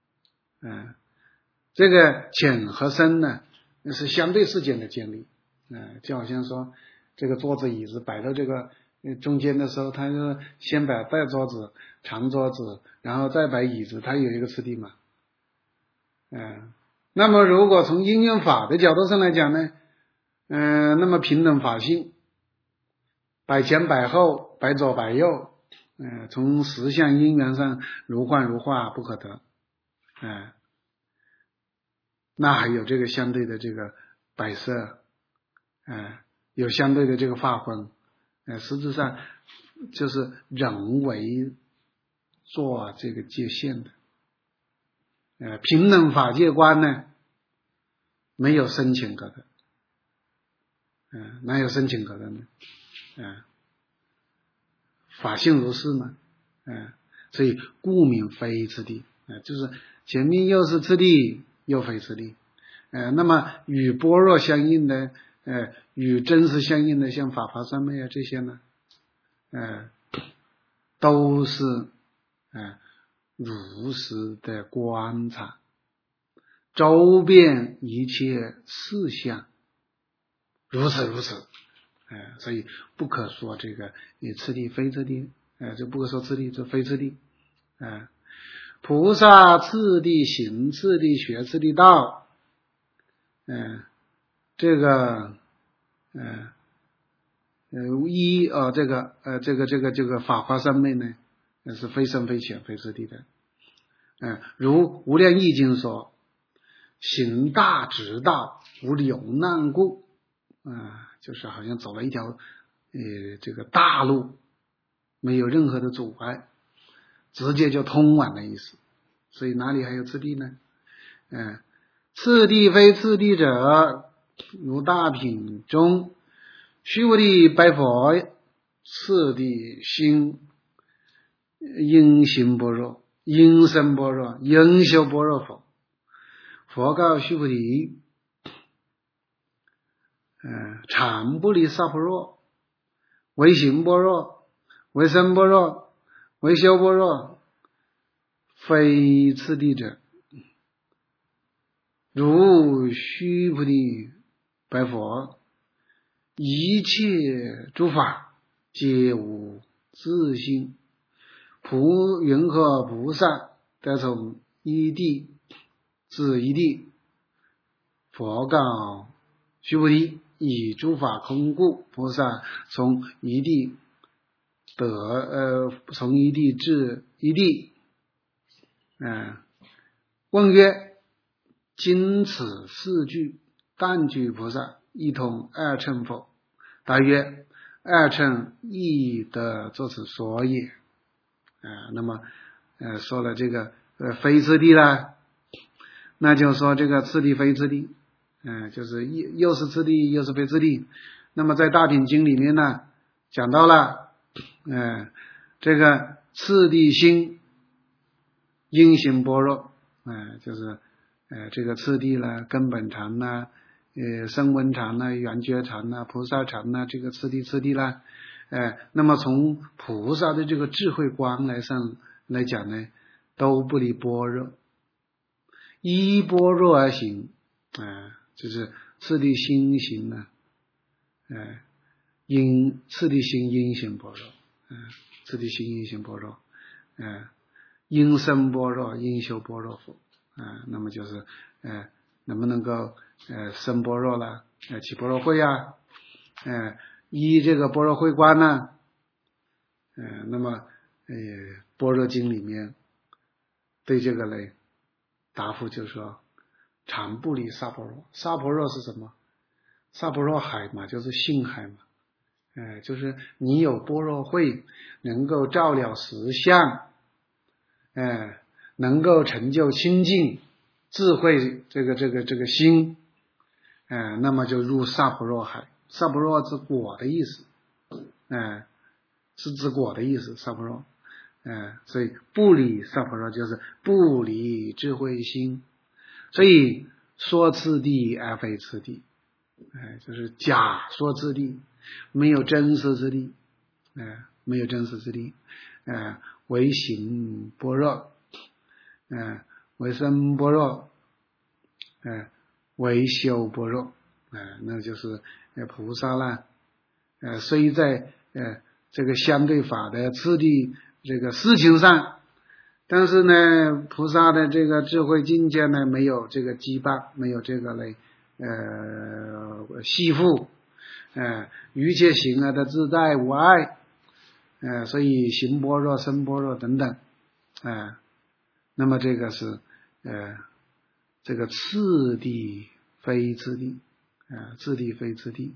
这个浅和深呢，是相对事件的建立，就好像说这个桌子椅子摆到这个中间的时候，它是先摆大桌子、长桌子，然后再摆椅子，它有一个次第嘛，那么如果从应用法的角度上来讲呢，那么平等法性，摆前摆后，摆左摆右，从实相因缘上如幻如化不可得，那还有这个相对的这个摆设，有相对的这个划分，实质上就是人为做这个界限的。平等法界观呢，没有深浅可得，哪有深浅可得呢？法性如是嘛，所以故名非次第，就是前面又是次第又非次第，那么与般若相应的，与真实相应的，像法华三昧啊这些呢，都是如实的观察周遍一切事相，如此如此，所以不可说这个次第非次第，就不可说次第，这非次第，菩萨次第行次第学次第道，这个这个法华三昧呢，是非深非浅非次第的，如无量易经说，行大直道，无流难故，就是好像走了一条这个大路，没有任何的阻碍，直接就通往的意思。所以哪里还有次第呢？次第非次第者，如大品中须菩提白佛，次第心应行般若，应生般若，应修般若佛。佛告须菩提，常不离萨婆若，为行般若，为生般若，为修般若，非次第者，如须菩提白佛，一切诸法皆无自性，云何菩萨得从一地至一地？佛告须菩提，以诸法空故，菩萨从一地从一地至一地。问曰：今此四句，但具菩萨一通二乘否？答曰：二乘亦得作此说也。那么说了这个非次第啦，那就说这个次第非次第，就是又是次第又是非次第。那么在大品经里面呢，讲到了这个次第心应行般若，就是这个次第啦，根本禅啦，声闻禅啦，缘觉禅啦，菩萨禅啦，这个次第啦，那么从菩萨的这个智慧观来讲呢，都不离般若，依般若而行，就是次第心行呢，次第心应行般若，次第心应行般若，应生般若，应修般若佛，那么就是能不能够生般若啦，起般若慧啊，依这个般若慧观呢，那么般若经里面对这个嘞答复就说，常不离萨婆若。萨婆若是什么？萨婆若海嘛，就是性海嘛， 就是你有般若慧，能够照了实相，能够成就清净智慧这个心，那么就入萨婆若海。萨婆若是果的意思，是指果的意思，萨婆若。所以不离萨婆若就是不离智慧心，所以说次第而非次第，就是假说次第，没有真实之地，没有真实之地，为行般若，为生般若，为修般若，那就是菩萨啦，虽在这个相对法的次第这个事情上，但是呢，菩萨的这个智慧境界呢，没有这个羁绊，没有这个类系缚，一切行的自在无碍，所以行般若、生般若等等，那么这个是这个次第非次第，次第非次第，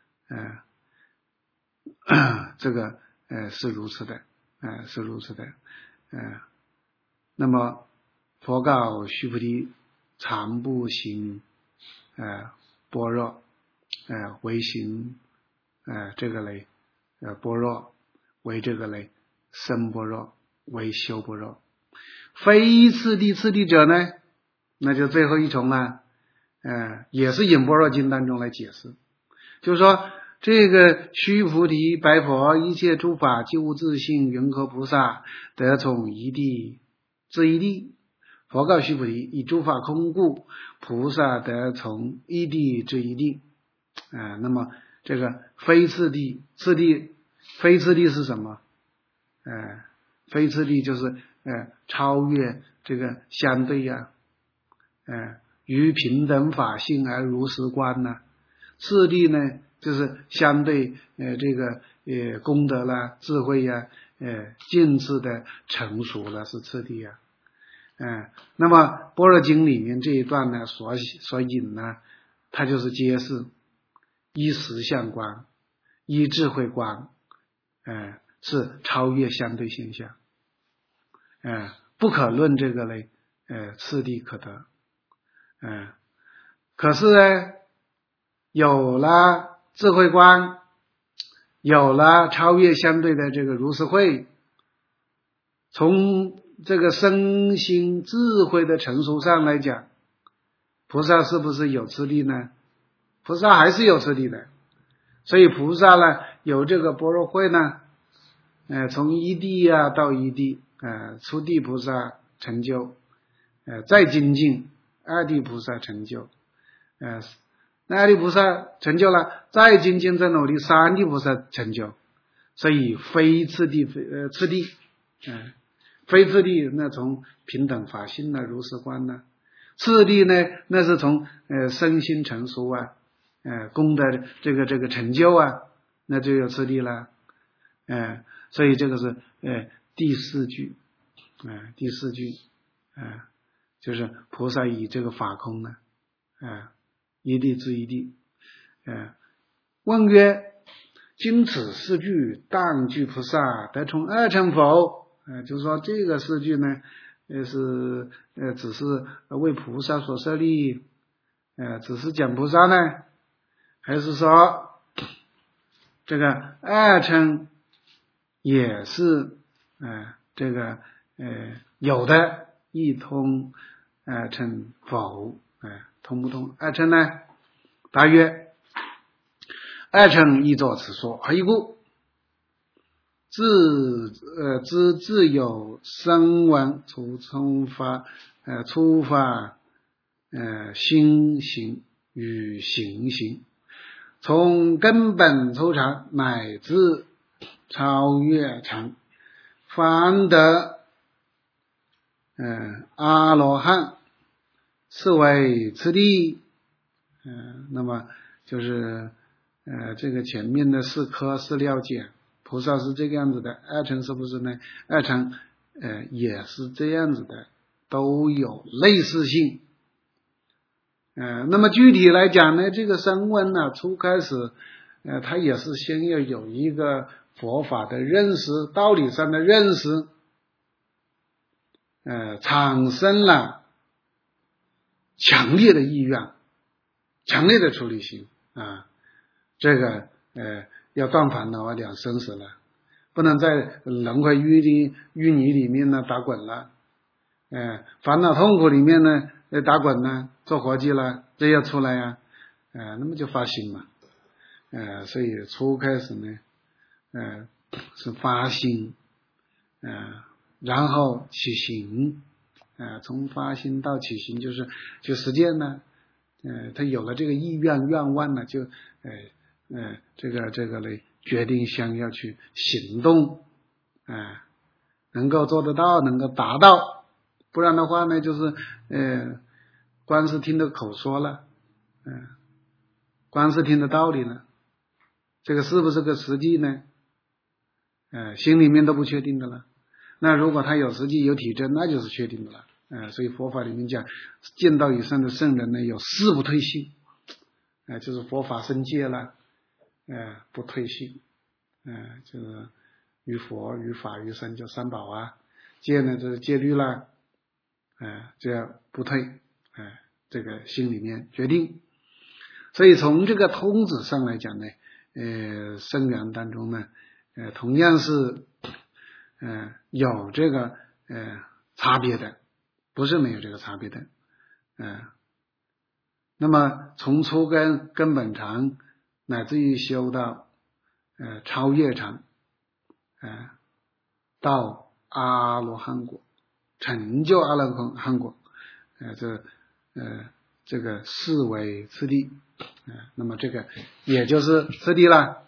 这个是如此的，是如此的，那么佛告须菩提：常不行般若，为行这个类般若，为这个类生般若，为修般若。非次第次第者呢，那就最后一重了，也是引般若经当中来解释，就是说这个须菩提白佛，一切诸法即无自性，云何菩萨得从一地至一地？佛告须菩提：以诸法空故，菩萨得从一地至一地。那么这个非次第，非次第是什么？非次第就是超越这个相对呀，于平等法性而如实观呐。次第呢，就是相对这个功德啦、智慧呀，尽次的成熟了是次第呀。那么般若经里面这一段呢，所引呢，它就是揭示依实相观、依智慧观，是超越相对现象，不可论这个嘞，次第可得，可是呢，有了智慧观，有了超越相对的这个如实慧，从这个身心智慧的成熟上来讲，菩萨是不是有次第呢？菩萨还是有次第的，所以菩萨呢有这个般若慧呢，从一地到一地，初地菩萨成就，再精进二地菩萨成就，那二地菩萨成就了，再精进再努力三地菩萨成就，所以非次第次第，非次第那从平等法性呢如实观呢，次第呢那是从身心成熟啊，功德这个成就啊，那就有次第了，所以这个是第四句，第四句，就是菩萨以这个法空呢，一地至一地，问曰：今此四句当具菩萨得从二乘否？就是说这个四句呢，是只是为菩萨所设立，只是讲菩萨呢，还是说这个二乘也是这个有的一通二乘否？通不通？二乘呢？答曰：二乘亦作此说，何以故？自有声闻初发心行与行行，从根本抽常乃至超越常，凡得阿罗汉，是为次第。那么就是这个前面的四科是了解菩萨是这个样子的，二乘是不是呢？二乘也是这样子的，都有类似性。那么具体来讲呢，这个声闻呢，初开始他也是先要有一个佛法的认识，道理上的认识，产生了强烈的意愿，强烈的出离心啊，这个要断烦恼啊，了生死了，不能在轮回淤泥里面呢打滚了，烦恼痛苦里面呢打滚呢，做活计了，这要出来呀，那么就发心嘛，所以初开始呢，是发心，然后起行，从发心到起行就实践呢，他有了这个意愿愿望呢，就这个呢决定想要去行动，能够做得到，能够达到，不然的话呢，就是光是听的口说了，光是听的道理了，这个是不是个实际呢？心里面都不确定的了。那如果他有实际有体证，那就是确定的了。所以佛法里面讲，见道以上的圣人呢，有誓不退信，就是佛法生戒了，不退信，就是于佛于法于僧，叫三宝啊。戒呢，就是戒律了，这样不退，这个心里面决定。所以从这个通旨上来讲呢，僧缘当中呢，同样是有这个差别的，不是没有这个差别的，那么从初根根本禅，乃至于修到超越禅，到阿罗汉果，成就阿罗汉果，这个四为次第，那么这个也就是次第了。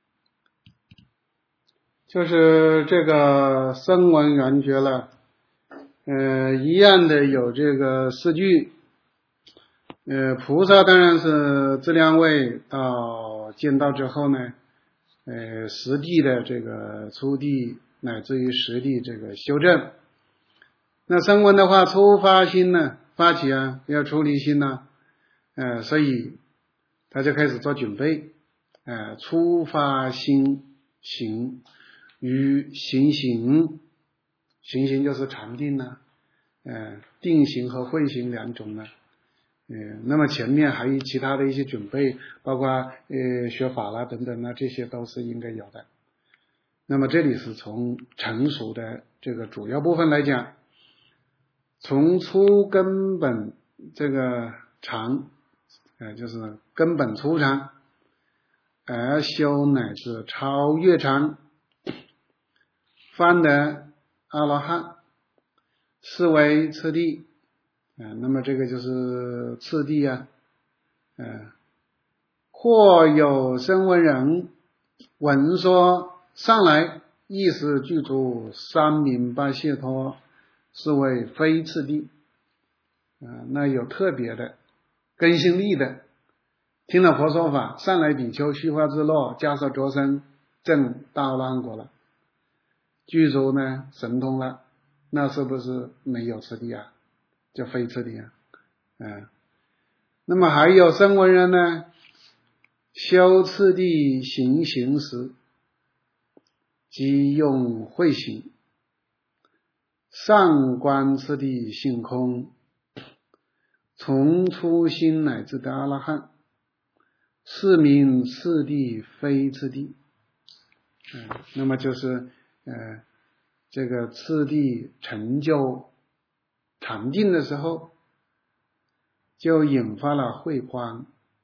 就是这个声闻缘觉了，一样的有这个四句，菩萨当然是质量位到见道之后呢，实地的这个初地乃至于实地这个修正。那声闻的话，初发心呢，发起啊，要出离心呢，所以他就开始做准备，初发心行。与行就是禅定呢，定行和慧行两种呢，那么前面还有其他的一些准备，包括学法啦等等呢，这些都是应该有的。那么这里是从成熟的这个主要部分来讲，从初根本这个禅，就是根本初禅，而修乃至超越禅，方得阿罗汉，是为次第，那么这个就是次第啊，或有声闻人闻说上来，意识具足三明八解脱，是为非次第，那有特别的根性力的，听了佛说法，上来比丘须发之乐，迦叶着身证大阿罗汉果了，具足呢神通了，那是不是没有次第啊？叫非次第啊。那么还有声闻人呢，修次第行时，即用慧行，上观次第性空，从初心乃至得阿罗汉，是名次第非次第。那么就是这个次第成就禅定的时候，就引发了慧观，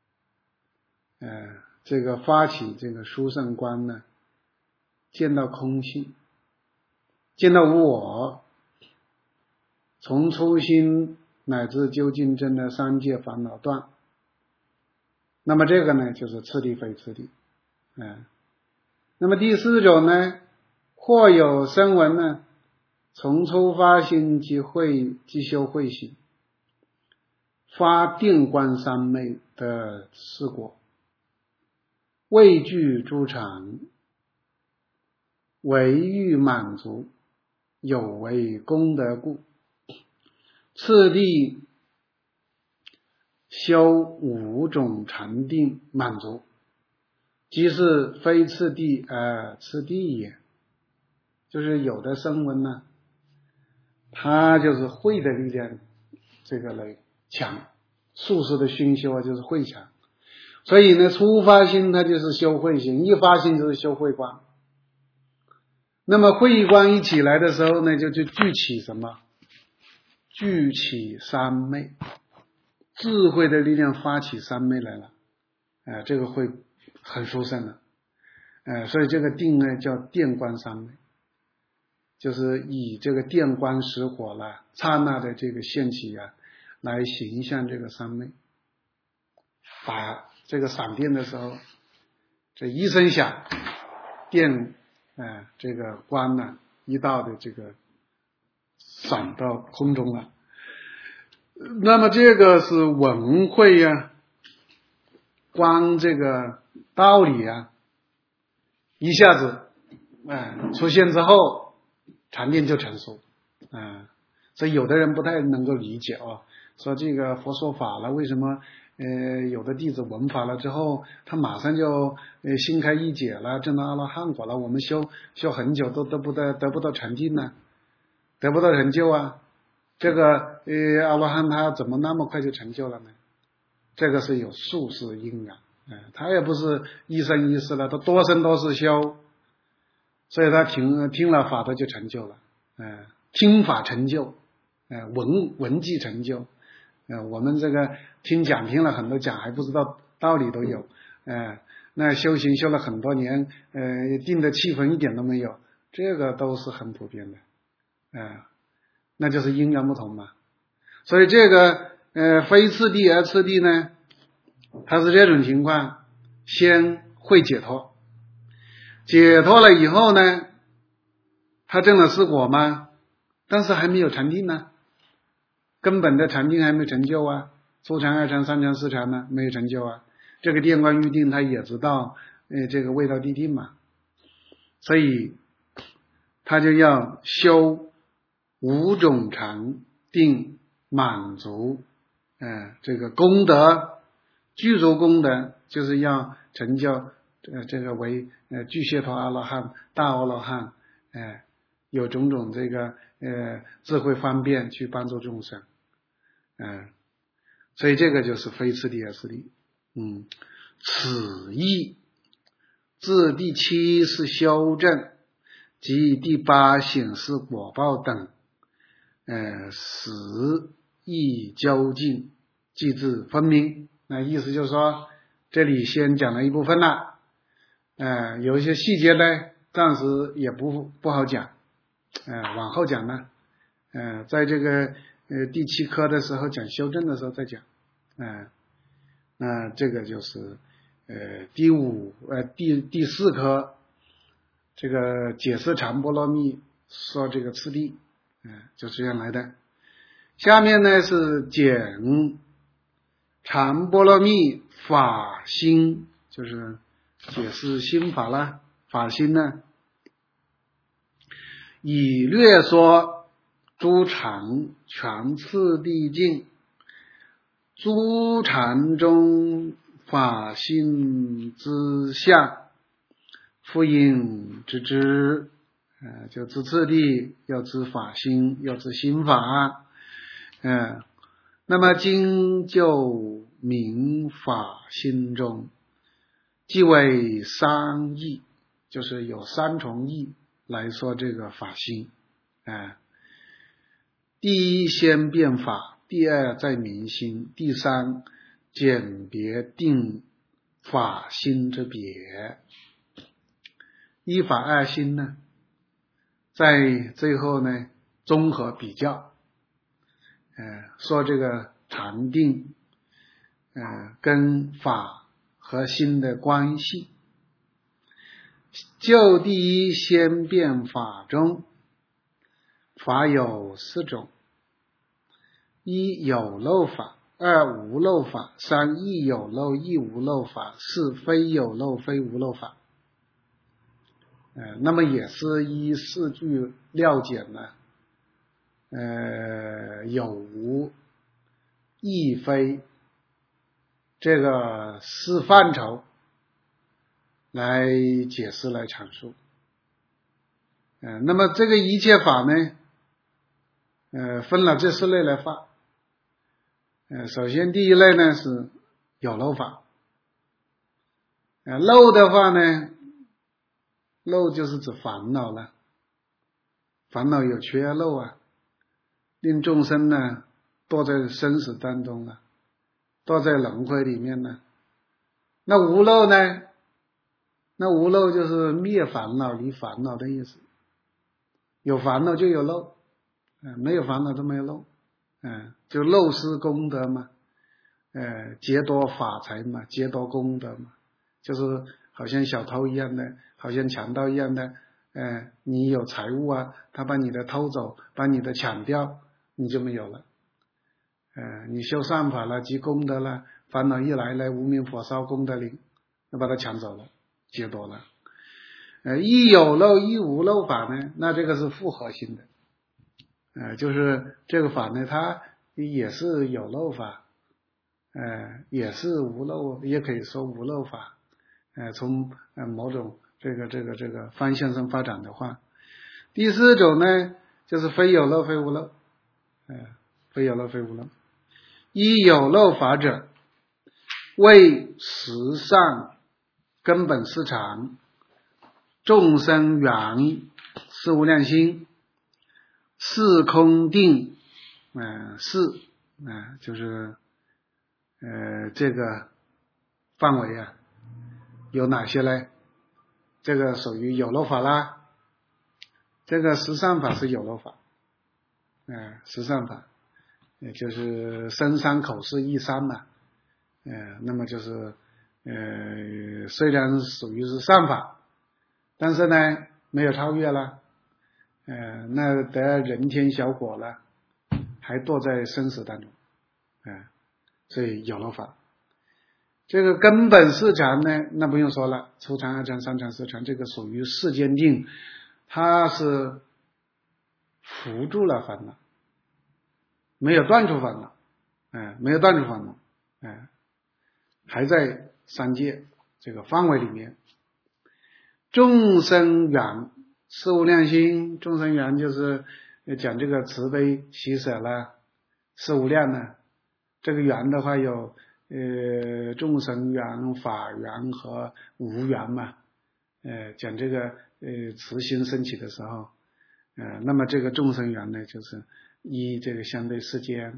这个发起这个殊胜观呢，见到空性，见到无我，从初心乃至究竟真的三界烦恼断。那么这个呢，就是次第非次第。那么第四种呢，或有声闻呢，从初发心即修慧行，发定观三昧的四果，未具诸常，唯欲满足，有为功德故，次第修五种禅定满足， 即是非次第而次第也。就是有的声闻呢，它就是慧的力量这个来强，术士的熏修就是慧强，所以呢初发心它就是修慧心，一发心就是修慧光。那么慧光一起来的时候呢，就聚起什么？聚起三昧，智慧的力量发起三昧来了，这个会很殊胜的，所以这个定呢叫电光三昧，就是以这个电光石火了，刹那的这个现起来形象这个三昧。打这个闪电的时候，这一声响，电这个光呢一道的这个闪到空中了。那么这个是文慧光这个道理一下子出现之后，禅定就成熟所以有的人不太能够理解说这个佛说法了，为什么有的弟子闻法了之后，他马上就心开意解了，证到阿罗汉果了，我们修很久都得不到禅定呢，得不到成就这个阿罗汉他怎么那么快就成就了呢？这个是有数世因他也不是一生一世了，他多生多世修，所以他听了法他就成就了听法成就闻即成就我们这个听了很多讲还不知道道理都有那修行修了很多年定的气氛一点都没有，这个都是很普遍的那就是因缘不同嘛。所以这个非次第而次第呢，它是这种情况，先会解脱，解脱了以后呢，他证了四果吗？但是还没有禅定呢，根本的禅定还没成就初禅二禅三禅四禅呢没有成就这个电光预定他也知道这个未到地定嘛，所以他就要修五种禅定满足这个功德，具足功德就是要成就这个为具谢陀阿罗汉、大阿罗汉有种种这个智慧方便去帮助众生所以这个就是非次第而次第此义自第七是修正及第八显示果报等使义究竟即至分明。那意思就是说，这里先讲了一部分了有一些细节呢暂时也不好讲往后讲呢在这个第七科的时候讲修正的时候再讲那这个就是第四科这个解释禅波罗蜜说这个次第就这样来的。下面呢是讲禅波罗蜜法心，就是解释心法啦。法心呢以略说诸禅全次第境，诸禅中法心之相，复应知之就知次第，要知法心，要知心法那么经就明法心中，即为三义，就是有三重义来说这个法心第一先辨法，第二在明心，第三简别定法心之别。一法二心呢，在最后呢综合比较说这个禅定跟法和心的关系。就第一先辨法中，法有四种：一有漏法，二无漏法，三亦有漏亦无漏法，四非有漏非无漏法那么也是依四句料解呢有无亦非这个四范畴来解释来阐述。那么这个一切法呢，分了这4类来发。首先第一类呢是有漏法。漏的话呢，漏就是指烦恼了，烦恼有缺漏啊，令众生呢堕在生死当中了，堕在轮回里面呢。那无漏呢？那无漏就是灭烦恼、离烦恼的意思。有烦恼就有漏，没有烦恼就没有漏，就漏失功德嘛，劫夺法财嘛，劫夺功德嘛，就是好像小偷一样的，好像强盗一样的，你有财物啊，他把你的偷走，把你的抢掉，你就没有了。你修善法了，积功德了，烦恼一来无明火烧功德林，就把它抢走了，劫夺了。一有漏一无漏法呢，那这个是复合性的，就是这个法呢，它也是有漏法，也是无漏，也可以说无漏法。从某种这个方向上发展的话，第4种呢，就是非有漏非无漏，非有漏非无漏。一有漏法者，为实上根本市场。众生缘是无量心，是空定，就是这个范围啊，有哪些呢？这个属于有漏法啦。这个实相法是有漏法，实相法，也就是身三口四意三嘛，那么就是虽然属于是善法。但是呢，没有超越了，那得人天小果了，还堕在生死当中，所以有漏法。这个根本市场呢，那不用说了，初禅、二禅、三禅、四禅，这个属于世间定，它是扶住了烦恼，没有断除烦恼，没有断除烦恼，还在三界这个范围里面。众生缘是无量心，众生缘就是讲这个慈悲喜舍啦，是无量的。这个缘的话有众生缘、法缘和无缘嘛。讲这个慈心升起的时候，那么这个众生缘呢，就是依这个相对世间，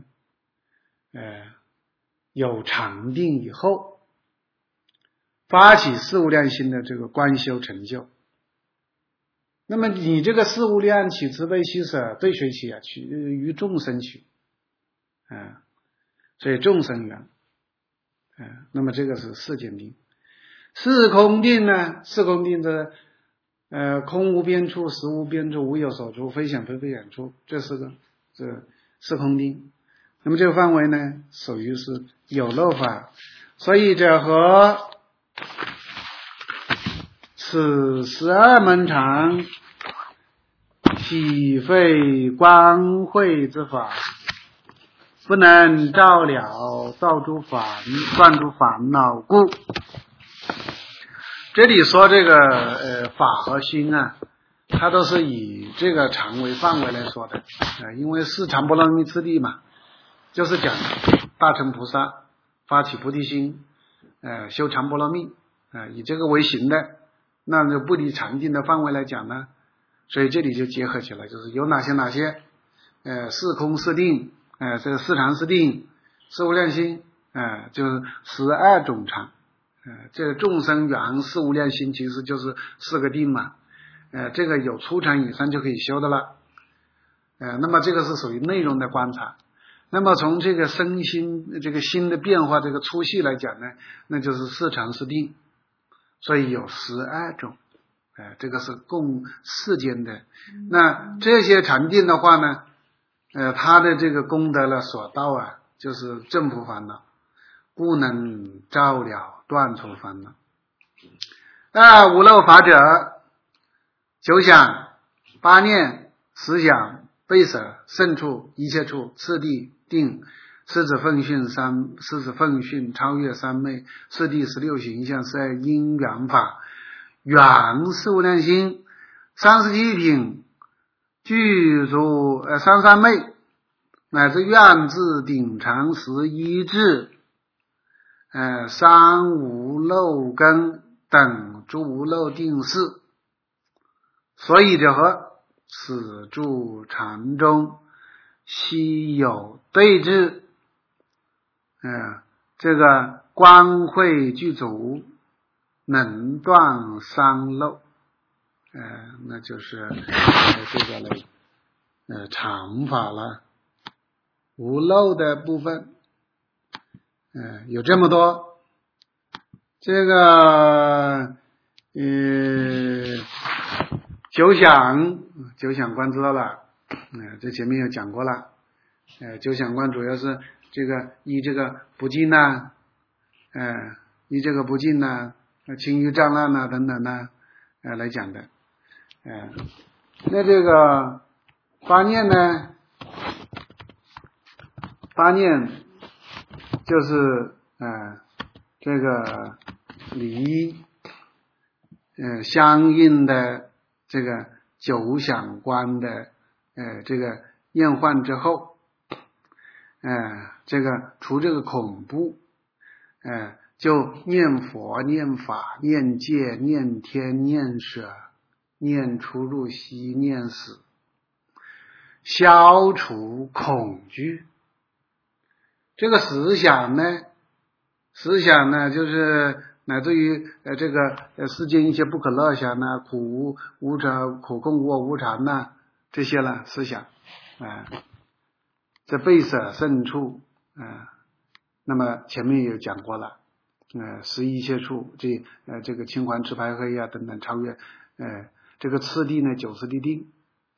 有禅定以后。发起四无量心的这个观修成就。那么你这个四无量起慈悲喜舍对谁起啊？起于众生起，所以众生缘，那么这个是世间定。四空定呢？四空定的空无边处，实无边处，无有所处，非想非非想处，这4个这四空定。那么这个范围呢，属于是有漏法，所以者和此12门常体会观慧之法，不能照了造诸烦断诸烦恼故。这里说这个法和心啊，它都是以这个常为范围来说的，因为是禅波罗蜜次第嘛，就是讲大乘菩萨发起菩提心，修禅波罗蜜，以这个为行的，那就不离禅定的范围来讲呢，所以这里就结合起来，就是有哪些四空四定，这个四禅四定，四无量心，就是12种禅，这个众生缘四无量心其实就是4个定嘛，这个有初禅以上就可以修的了，那么这个是属于内容的观察。那么从这个身心这个心的变化这个粗细来讲呢，那就是四禅四定，所以有12种，这个是共世间的。那这些禅定的话呢，它的这个功德了所到啊，就是证伏烦恼，故能照了断除烦恼。无漏法者，九想、八念、十想、备舍、胜处、一切处、次第、定、狮子奋训、超越三昧、四谛16形象12因缘法， 原是无量心，37品具足三三昧，乃至愿智顶常识一智，三无漏根等诸无漏定事。所以者何？此住禅中悉有对治，这个观慧具足，能断三漏，那就是这个嘞，常法了。无漏的部分，有这么多。这个九想观知道了，这前面有讲过了。九想观主要是这个依这个不净呐，依这个不净呐、轻于障碍呐等等呐，来讲的。那这个八念呢？八念就是这个离相应的这个九想观的这个厌患之后，这个除这个恐怖，就念佛、念法、念戒、念天、念舍、念出入息、念死，消除恐惧。这个思想呢，就是乃至于这个世间一切不可乐想呐，苦无常、苦空无我无常呐，这些了思想，这备舍胜处，那么前面有讲过了，十一切处，这个青黄赤白黑呀等等超越，这个次第呢90地定，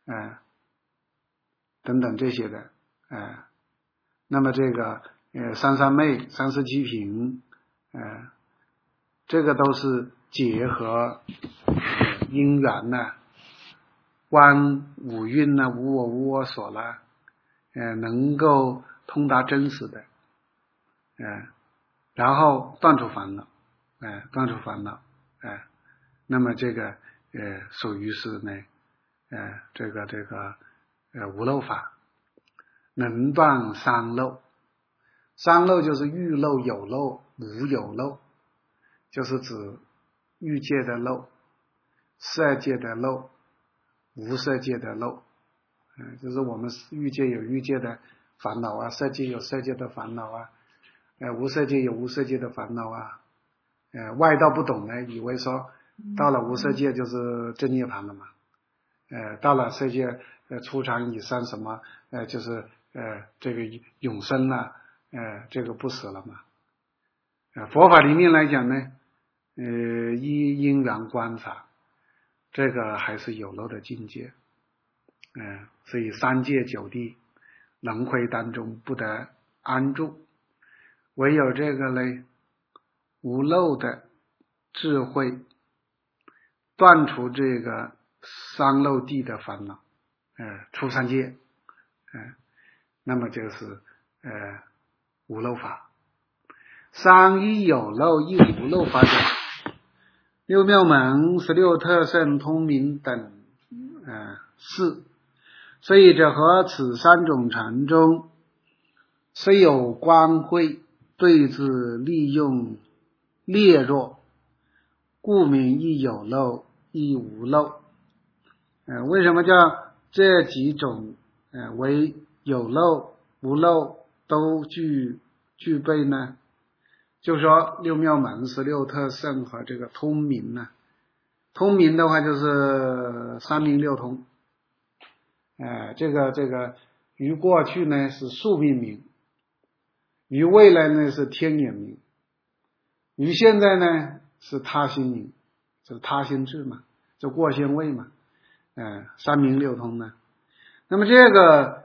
等等这些的，那么这个三三昧、37品，这个都是结合因缘呢，观五蕴呢，无我无我所了，能够通达真实的，然后断除烦恼，那么这个属于是呢，这个无漏法，能断三漏。三漏就是欲漏、有漏、无有漏，就是指欲界的漏、色界的漏、无色界的漏，就是我们欲界有欲界的烦恼啊，色界有色界的烦恼啊，无色界有无色界的烦恼啊，外道不懂呢，以为说到了无色界就是正涅槃了嘛，到了色界初禅以上什么就是这个永生了，这个不死了嘛。佛法里面来讲呢，依因缘观察，这个还是有漏的境界，所以三界九地轮回当中不得安住，唯有这个呢无漏的智慧断除这个三漏地的烦恼，出三界，那么就是无漏法。三一有漏一无漏法者，六妙门、16特胜、通明等事。所以者何？此三种禅中，虽有观慧对治利用劣弱，故名亦有漏亦无漏。为什么叫这几种为有漏无漏都具备呢？就是说六妙门、16特胜和这个通明呢，通明的话就是三明六通，这个于过去呢是宿命明，于未来呢是天眼明，于现在呢是他心明，就是他心智嘛，就过先位嘛，三明六通呢。那么这个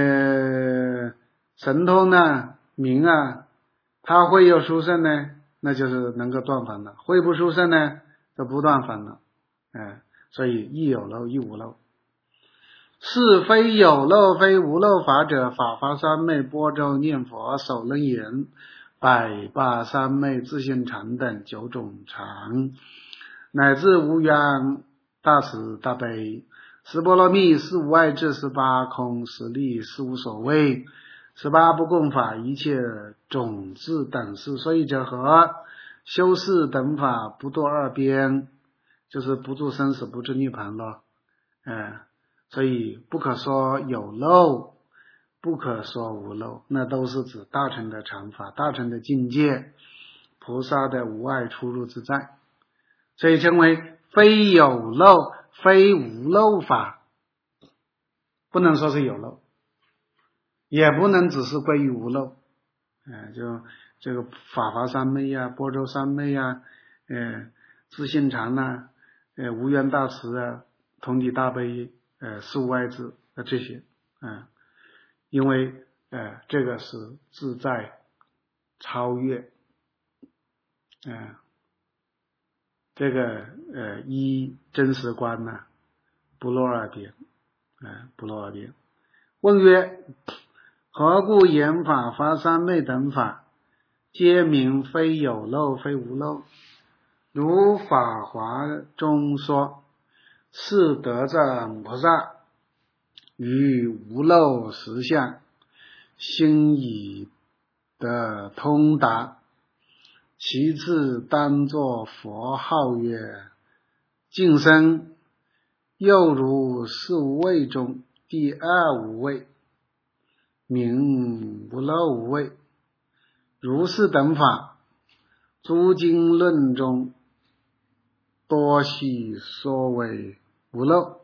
神通呢明啊，它会有殊胜呢，那就是能够断烦恼；会不殊胜呢，就不断烦恼。所以亦有漏亦无漏。是非有漏非无漏法者，法华三昧、般舟念佛、首楞严、183昧、自性禅等9种禅， 乃至无缘大慈大悲，十波罗蜜，是无碍智，是八空，是力，是无所谓，是八不共法，一切种子等事，所以者何？修饰等法不堕二边，就是不住生死，不住涅槃了。所以不可说有漏，不可说无漏，那都是指大乘的禅法，大乘的境界，菩萨的无碍出入自在，所以称为非有漏非无漏法，不能说是有漏，也不能只是归于无漏。就这个法华三昧呀、般若三昧呀、自性禅呐、无缘大慈啊、同体大悲、是无碍智这些，因为这个是自在超越，这个依真实观呢，不落二边，不落二边。问曰：何故言法华三昧等法，皆名非有漏非无漏？如法华中说，是得证菩萨于无漏实相，心已得通达。其次当作佛号曰净身，又如四无畏中第二无畏，名无漏无畏。如是等法，诸经论中多悉说为无漏。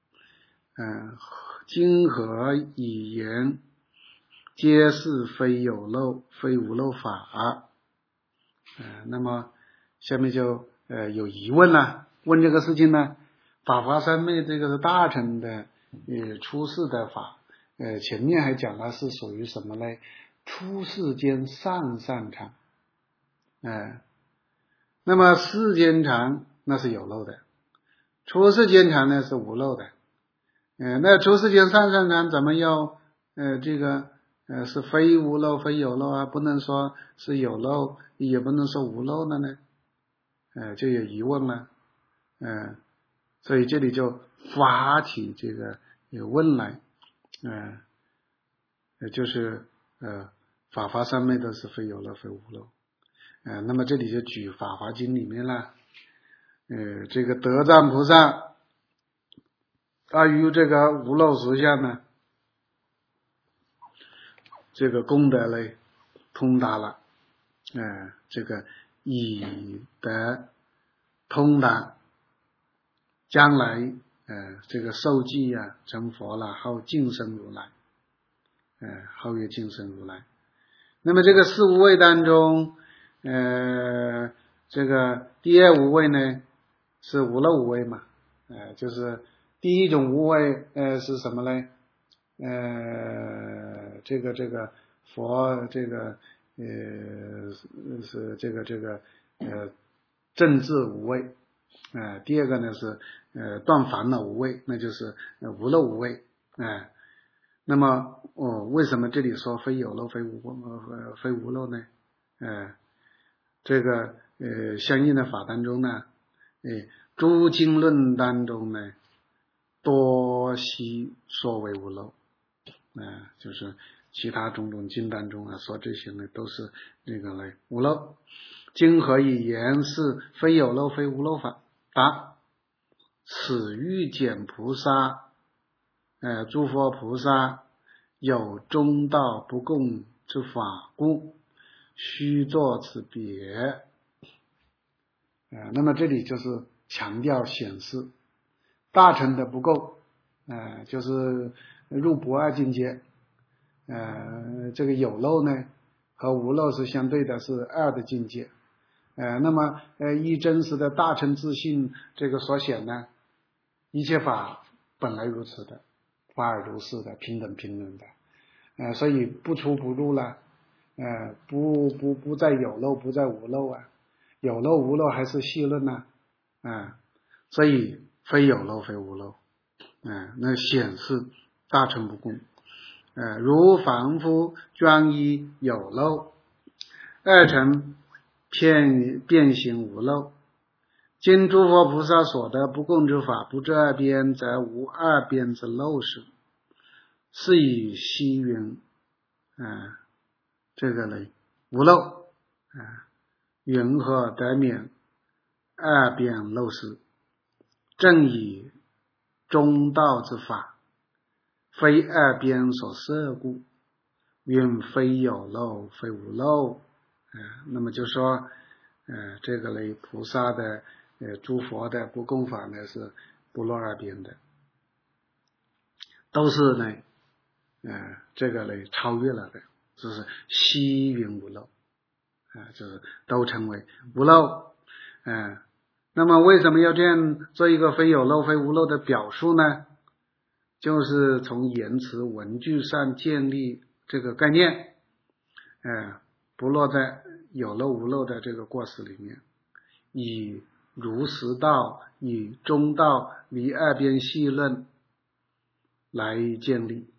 经何以言，皆是非有漏非无漏法。那么下面就有疑问了，问这个事情呢，法华三昧这个是大乘的出世的法，前面还讲了是属于什么呢？出世间上善禅，那么世间禅那是有漏的，出世间禅呢是无漏的。那出世间上善禅怎么要这个是非无漏非有漏啊？不能说是有漏，也不能说无漏了呢？就有疑问了。所以这里就发起这个有问来，就是法华三昧都是非有漏非无漏。那么这里就举法华经里面了，这个得藏菩萨他于这个无漏实相呢，这个功德呢通达了，这个以得通达，将来这个受记啊成佛了，号净身如来，号曰净身如来。那么这个四无畏当中，这个第二无畏呢是无漏无畏嘛，就是第一种无畏是什么呢？这个佛这个是这个正智无畏，第二个呢是断烦恼无畏，那就是无漏无畏。那么为什么这里说非有漏非无漏呢？这个相应的法当中呢，诸经论当中呢多悉说为无漏，就是其他种种经当中说这些呢都是那个来无漏。经何以言是非有漏非无漏法？答：此欲见菩萨，诸佛菩萨有中道不共之法故，须作此别。那么这里就是强调显示大乘的不够，就是入不二境界，这个有漏呢和无漏是相对的，是二的境界。那么依真实的大乘自性这个所显呢，一切法本来如此的，法尔如是的，平等的，所以不出不入了，不再有漏，不再无漏啊，有漏无漏还是细论呢，所以非有漏非无漏，那显示大乘不共。如凡夫专一有漏，二乘变行无漏， 今诸佛菩萨所得不共之法，不至二边，则无二边之漏事。是以西云，这个呢无漏，云何得免二边漏事？正以中道之法，非二边所摄故，云非有漏，非无漏。那么就说，这个呢，菩萨的诸佛的不共法呢是不落二边的，都是呢，这个呢超越了的，就是悉云无漏，就是都称为无漏。那么为什么要这样做一个非有漏非无漏的表述呢？就是从言辞文句上建立这个概念，不落在有漏无漏的这个过失里面，以如实道，以中道离二边细论来建立，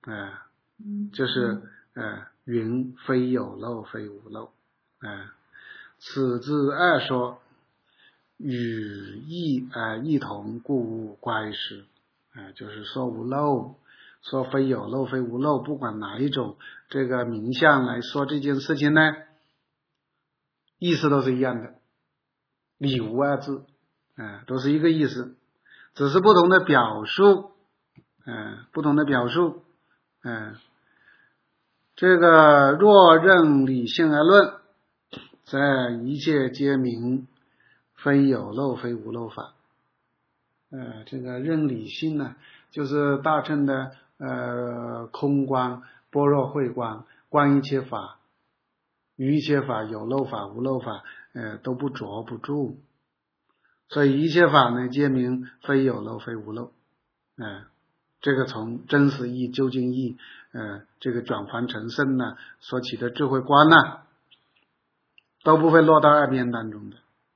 就是云非有漏非无漏，此之二说与异同，故无乖失。就是说无漏，说非有漏非无漏，不管哪一种这个名相来说这件事情呢，意思都是一样的，理无二致，都是一个意思，只是不同的表述，不同的表述，这个若任理性而论，则一切皆明非有漏非无漏法。这个任理性呢，就是大乘的空观、般若慧观，观一切法，于一切法有漏法无漏法都不着不住，所以一切法呢皆明非有漏非无漏。这个从真实义、究竟义，这个转凡成圣呢所起的智慧观呢，都不会落到二边当中的。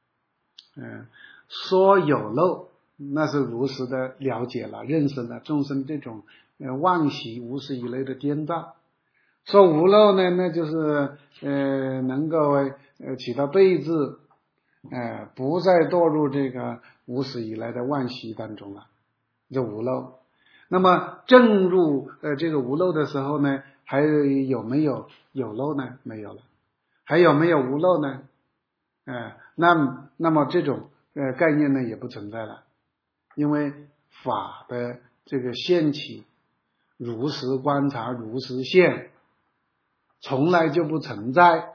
说有漏，那是如实的了解了、认识了众生这种妄习无始以来的颠倒。说无漏呢，那就是能够起到对治，不再堕入这个无始以来的妄习当中了，就无漏。那么正入这个无漏的时候呢，还有没有有漏呢？没有了。还有没有无漏呢？那么这种概念呢也不存在了，因为法的这个现起，如实观察，如实现，从来就不存在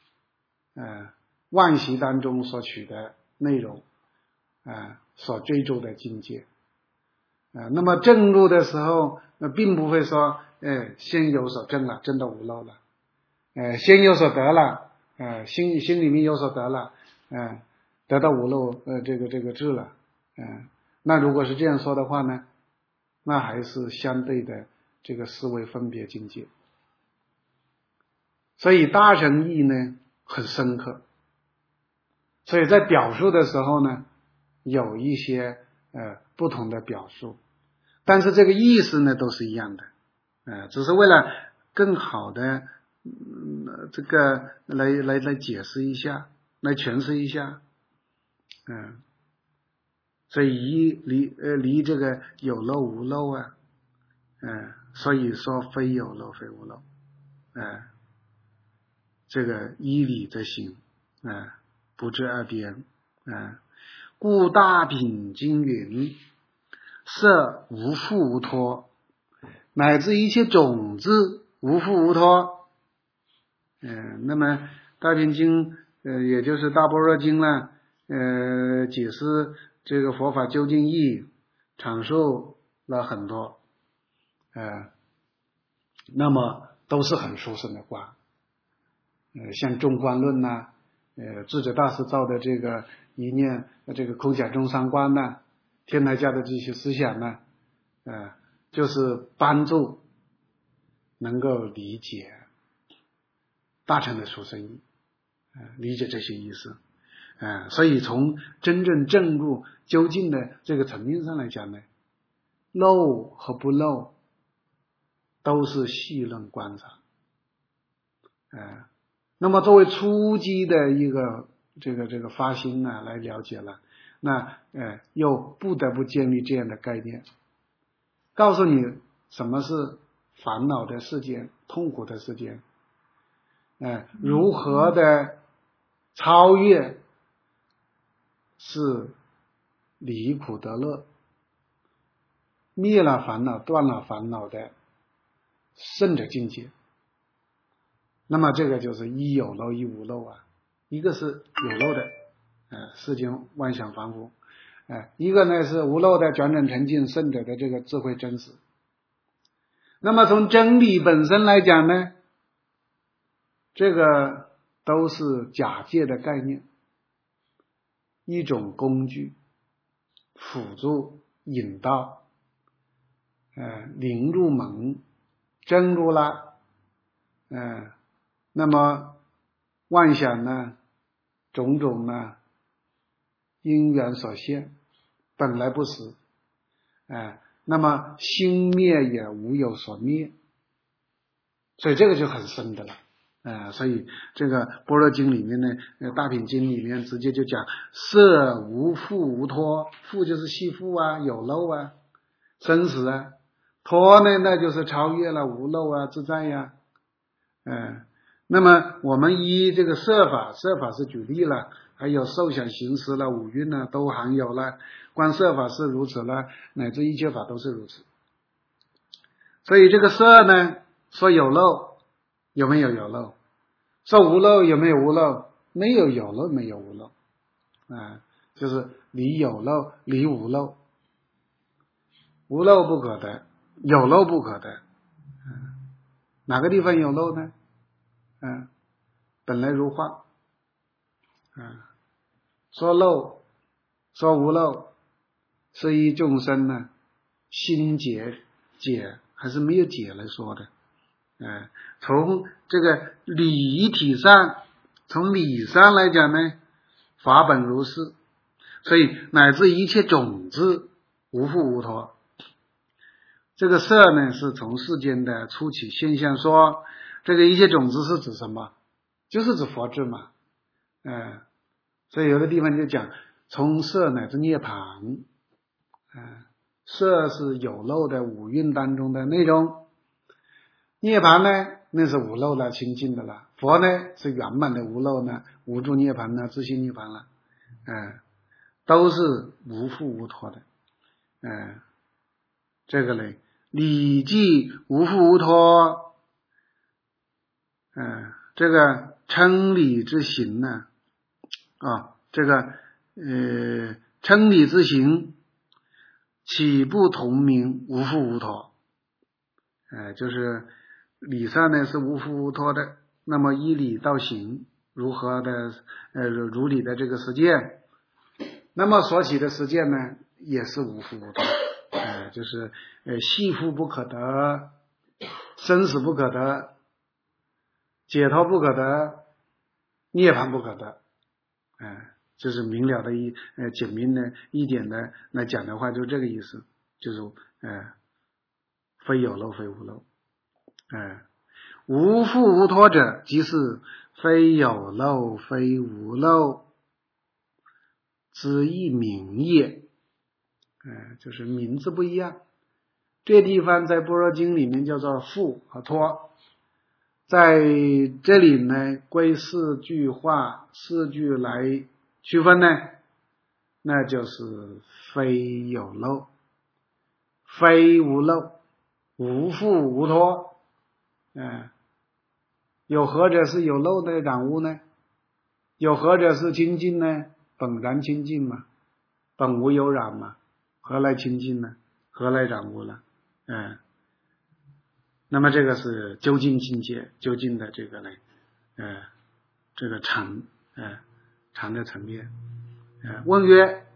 妄习当中所取的内容，所追逐的境界。那么正入的时候，并不会说先有所证了，证到无漏了，先有所得了，心里面有所得了，得到无漏这个智了，那如果是这样说的话呢，那还是相对的这个思维分别境界。所以大乘义呢很深刻，所以在表述的时候呢有一些不同的表述，但是这个意思呢都是一样的，只是为了更好的这个来解释一下，来诠释一下，所以离这个有漏无漏所以说非有漏非无漏，这个依理则行，不至二边，故大品经云：色无复无脱，乃至一切种子无复无脱。那么大品经也就是大般若经呢，解释这个佛法究竟义，阐述了很多，那么都是很殊胜的话，像中观论呐，智者大师造的这个一念这个空假中三观呐，天台家的这些思想呢，就是帮助能够理解大乘的殊胜义，理解这些意思，所以从真正证入究竟的这个层面上来讲呢，漏和不漏都是细论观察，那么作为初级的一个这个发心呢来了解了， 那又不得不建立这样的概念，告诉你什么是烦恼的世界，痛苦的世界，如何的超越是离苦得乐，灭了烦恼断了烦恼的圣者境界。那么这个就是一有漏一无漏啊，一个是有漏的世间万象凡夫，一个呢是无漏的转转沉静圣者的这个智慧真实。那么从真理本身来讲呢，这个都是假借的概念，一种工具辅助引导，灵入门真如了，那么妄想呢种种呢因缘所现，本来不实，那么心灭也无有所灭，所以这个就很深的了，所以这个般若经里面呢，大品经里面直接就讲色无缚无脱，缚就是系缚啊，有漏啊，生死啊，脱呢那就是超越了，无漏啊，自在呀，那么我们依这个色法是举例了，还有受想行识了，五蕴呢都含有了，观色法是如此了，乃至一切法都是如此。所以这个色呢，说有漏，有没有有漏？说无漏，有没有无漏？没有有漏，没有无漏，就是离有漏，离无漏，无漏不可得，有漏不可得。哪个地方有漏呢？本来如幻，说漏说无漏，是以众生呢心解还是没有解来说的，从这个理体上，从理上来讲呢，法本如是，所以乃至一切种子无缚无脱。这个色呢是从世间的初起现象说，这个一切种子是指什么？就是指佛智嘛，所以有的地方就讲从色乃至涅槃，色是有漏的五蕴当中的内容，涅槃呢那是无漏的清净的了，佛呢是圆满的无漏呢，无住涅槃呢，自性涅槃了，都是无缚无脱的，这个呢理即无缚无脱，这个称理之行呢，这个称理之行岂不同名无缚无脱？就是理上呢是无缚无脱的，那么依理到行，如何的如理的这个实践，那么所起的实践呢也是无缚无脱，就是系缚不可得，生死不可得，解脱不可得，涅槃不可得，就是明了的简明的一点的来讲的话，就这个意思，就是非有漏非无漏，无缚无脱者，即是非有漏非无漏之一名也，就是名字不一样。这地方在般若经里面叫做缚和脱，在这里呢归四句话四句来区分呢，那就是非有漏非无漏，无缚无脱，有何者是有漏的染污呢？有何者是清净呢？本然清净嘛，本无有染嘛，何来清净呢？何来染污了？那么这个是究竟境界，究竟的这个呢，这个常的层面。问曰：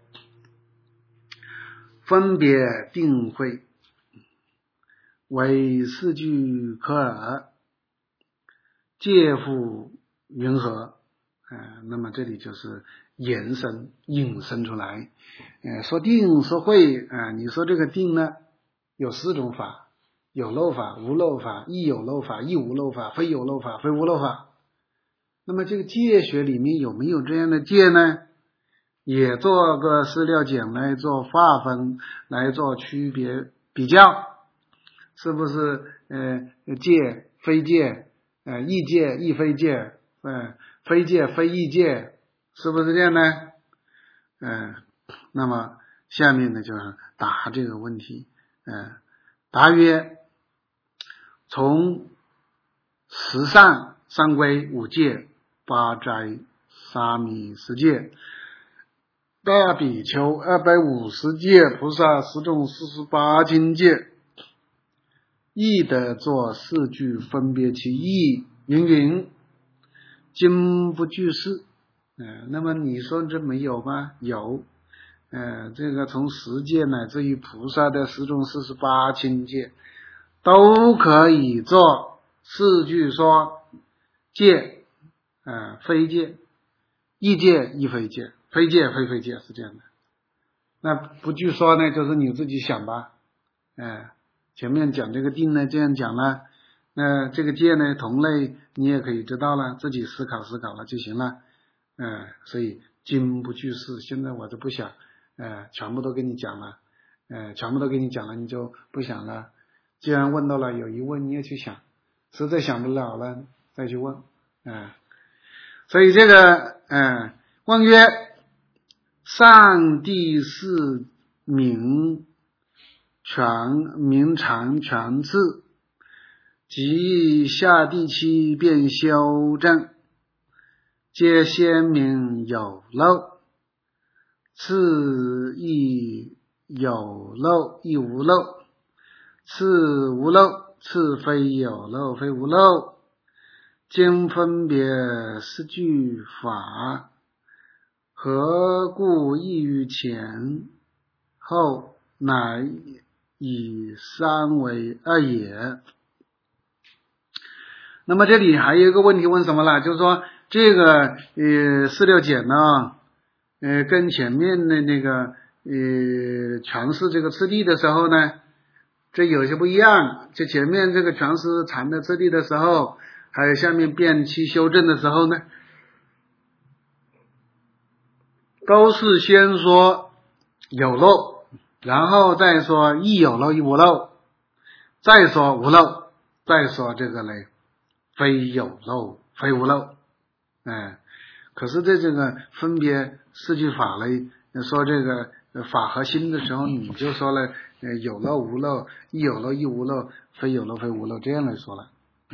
分别定慧为四句可尔，介乎云何？那么这里就是延伸引申出来，说定说慧，你说这个定呢有四种法，有漏法、无漏法、亦有漏法、亦无漏法、非有漏法、非无漏法。那么这个戒学里面有没有这样的戒呢？ 也做个事料简来做划分，来做区别比较，是不是界非界，异界异非界，非界非异界，是不是这样呢？那么下面呢就是答这个问题。答曰：从十善、三规、五戒、八斋、沙弥十戒、大比丘250戒、菩萨十种48经戒，亦得作四句，分别其意，云云，今不具事。那么你说这没有吗？有。这个从十戒乃至于菩萨的十种48经戒，都可以做四句说戒，非戒、异戒、异非戒、非戒、非非戒，是这样的。那不具说呢，就是你自己想吧。前面讲这个定呢，这样讲了，那这个戒呢，同类你也可以知道了，自己思考了就行了。所以今不具事，现在我就不想全部都给你讲了，全部都给你讲了，你就不想了。既然问到了，有疑问你也去想，实在想不了了再去问。所以这个问曰：上第四名常全次，及下第七便修正，皆先明有漏，次亦有漏亦无漏，次无漏，次非有漏非无漏，今分别四句法，何故异于前后，乃以三为二也。那么这里还有一个问题问什么了？就是说这个四六简呢，跟前面的那个诠释这个次第的时候呢，这有些不一样。就前面这个诠释禅的次第的时候，还有下面辨期修正的时候呢，都是先说有漏，然后再说亦有漏亦无漏，再说无漏，再说这个呢非有漏非无漏。可是在这个分别四句法呢，说这个法和心的时候，你就说了有漏无漏，亦有漏亦无漏，非有漏非无漏，这样来说了。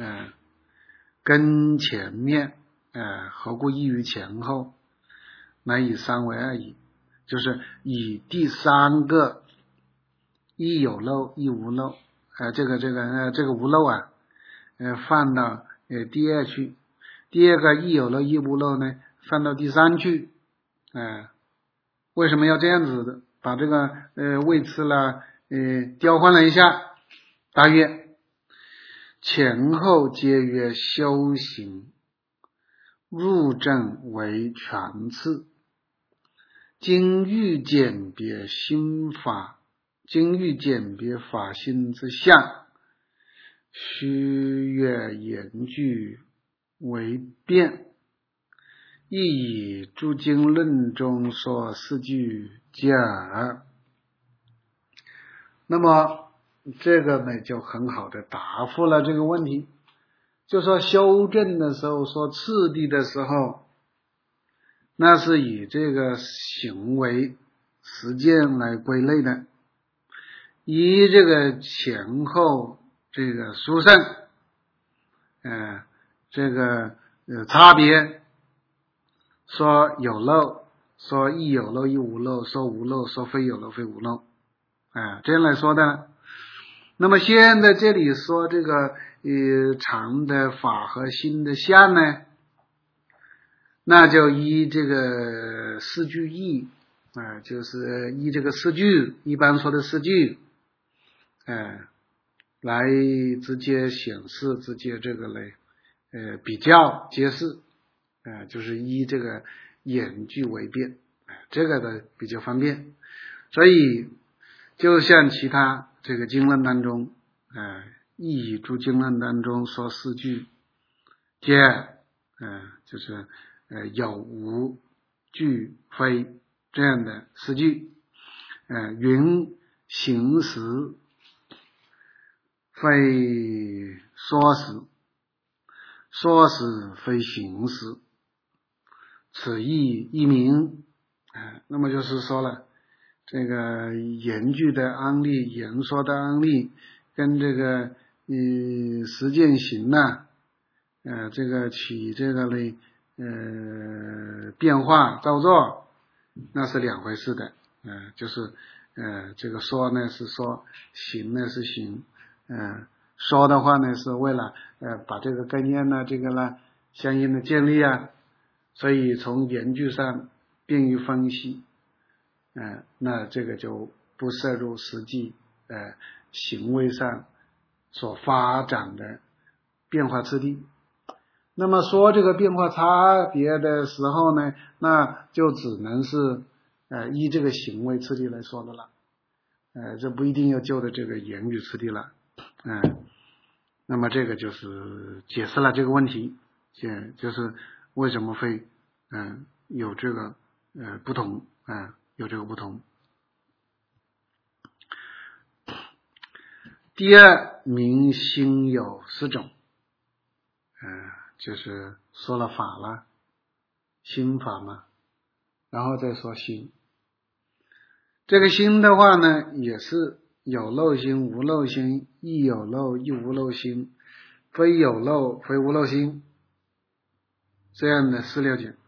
跟前面何故异于前后，乃以三为二矣，就是以第三个亦有漏亦无漏，这个无漏放到第二去，第二个亦有漏亦无漏呢放到第三去。为什么要这样子的把这个位次了调换了一下？答曰：前后皆曰修行，入正为全次，今欲鉴别心法，今欲鉴别法心之相，须阅言句为辩，亦以诸经论中说四句解耳。那么这个呢就很好的答复了这个问题。就说修正的时候，说次第的时候，那是以这个行为实践来归类的，以这个前后这个殊胜这个差别，说有漏，说亦有漏亦无漏，说无漏，说非有漏非无漏，这样来说的。那么现在这里说这个常的法和心的相呢，那就依这个四句义就是依这个四句，一般说的四句来直接显示，直接这个来比较揭示，就是依这个言句为辩，这个的比较方便。所以就像其他这个经论当中亦以诸经论当中说四句皆就是有无具非这样的诗句。云行识非说识，说识非行识，此意一明。那么就是说了，这个言句的安立，言说的安立，跟这个实践行呢，这个起这个呢变化造作，那是两回事的。就是这个说呢是说，行呢是行。说的话呢是为了把这个概念呢这个呢相应的建立啊，所以从言句上便于分析。那这个就不涉入实际行为上所发展的变化次第。那么说这个变化差别的时候呢，那就只能是依这个行为次第来说的了。这不一定要就的这个言语次第了。那么这个就是解释了这个问题，就是为什么会有这个不同，有这个不同。第二，明心有四种，就是说了法了，心法嘛，然后再说心。这个心的话呢，也是有漏心、无漏心，亦有漏亦无漏心，非有漏非无漏心，这样的4、6种。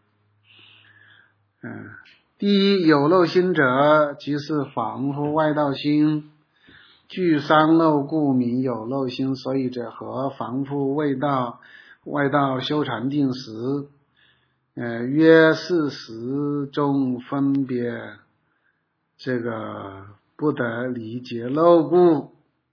第一，有漏心者，即是凡夫外道心，具三漏故名有漏心。所以者，和凡夫外道修禅定时，约是时中分别这个不得离结漏故。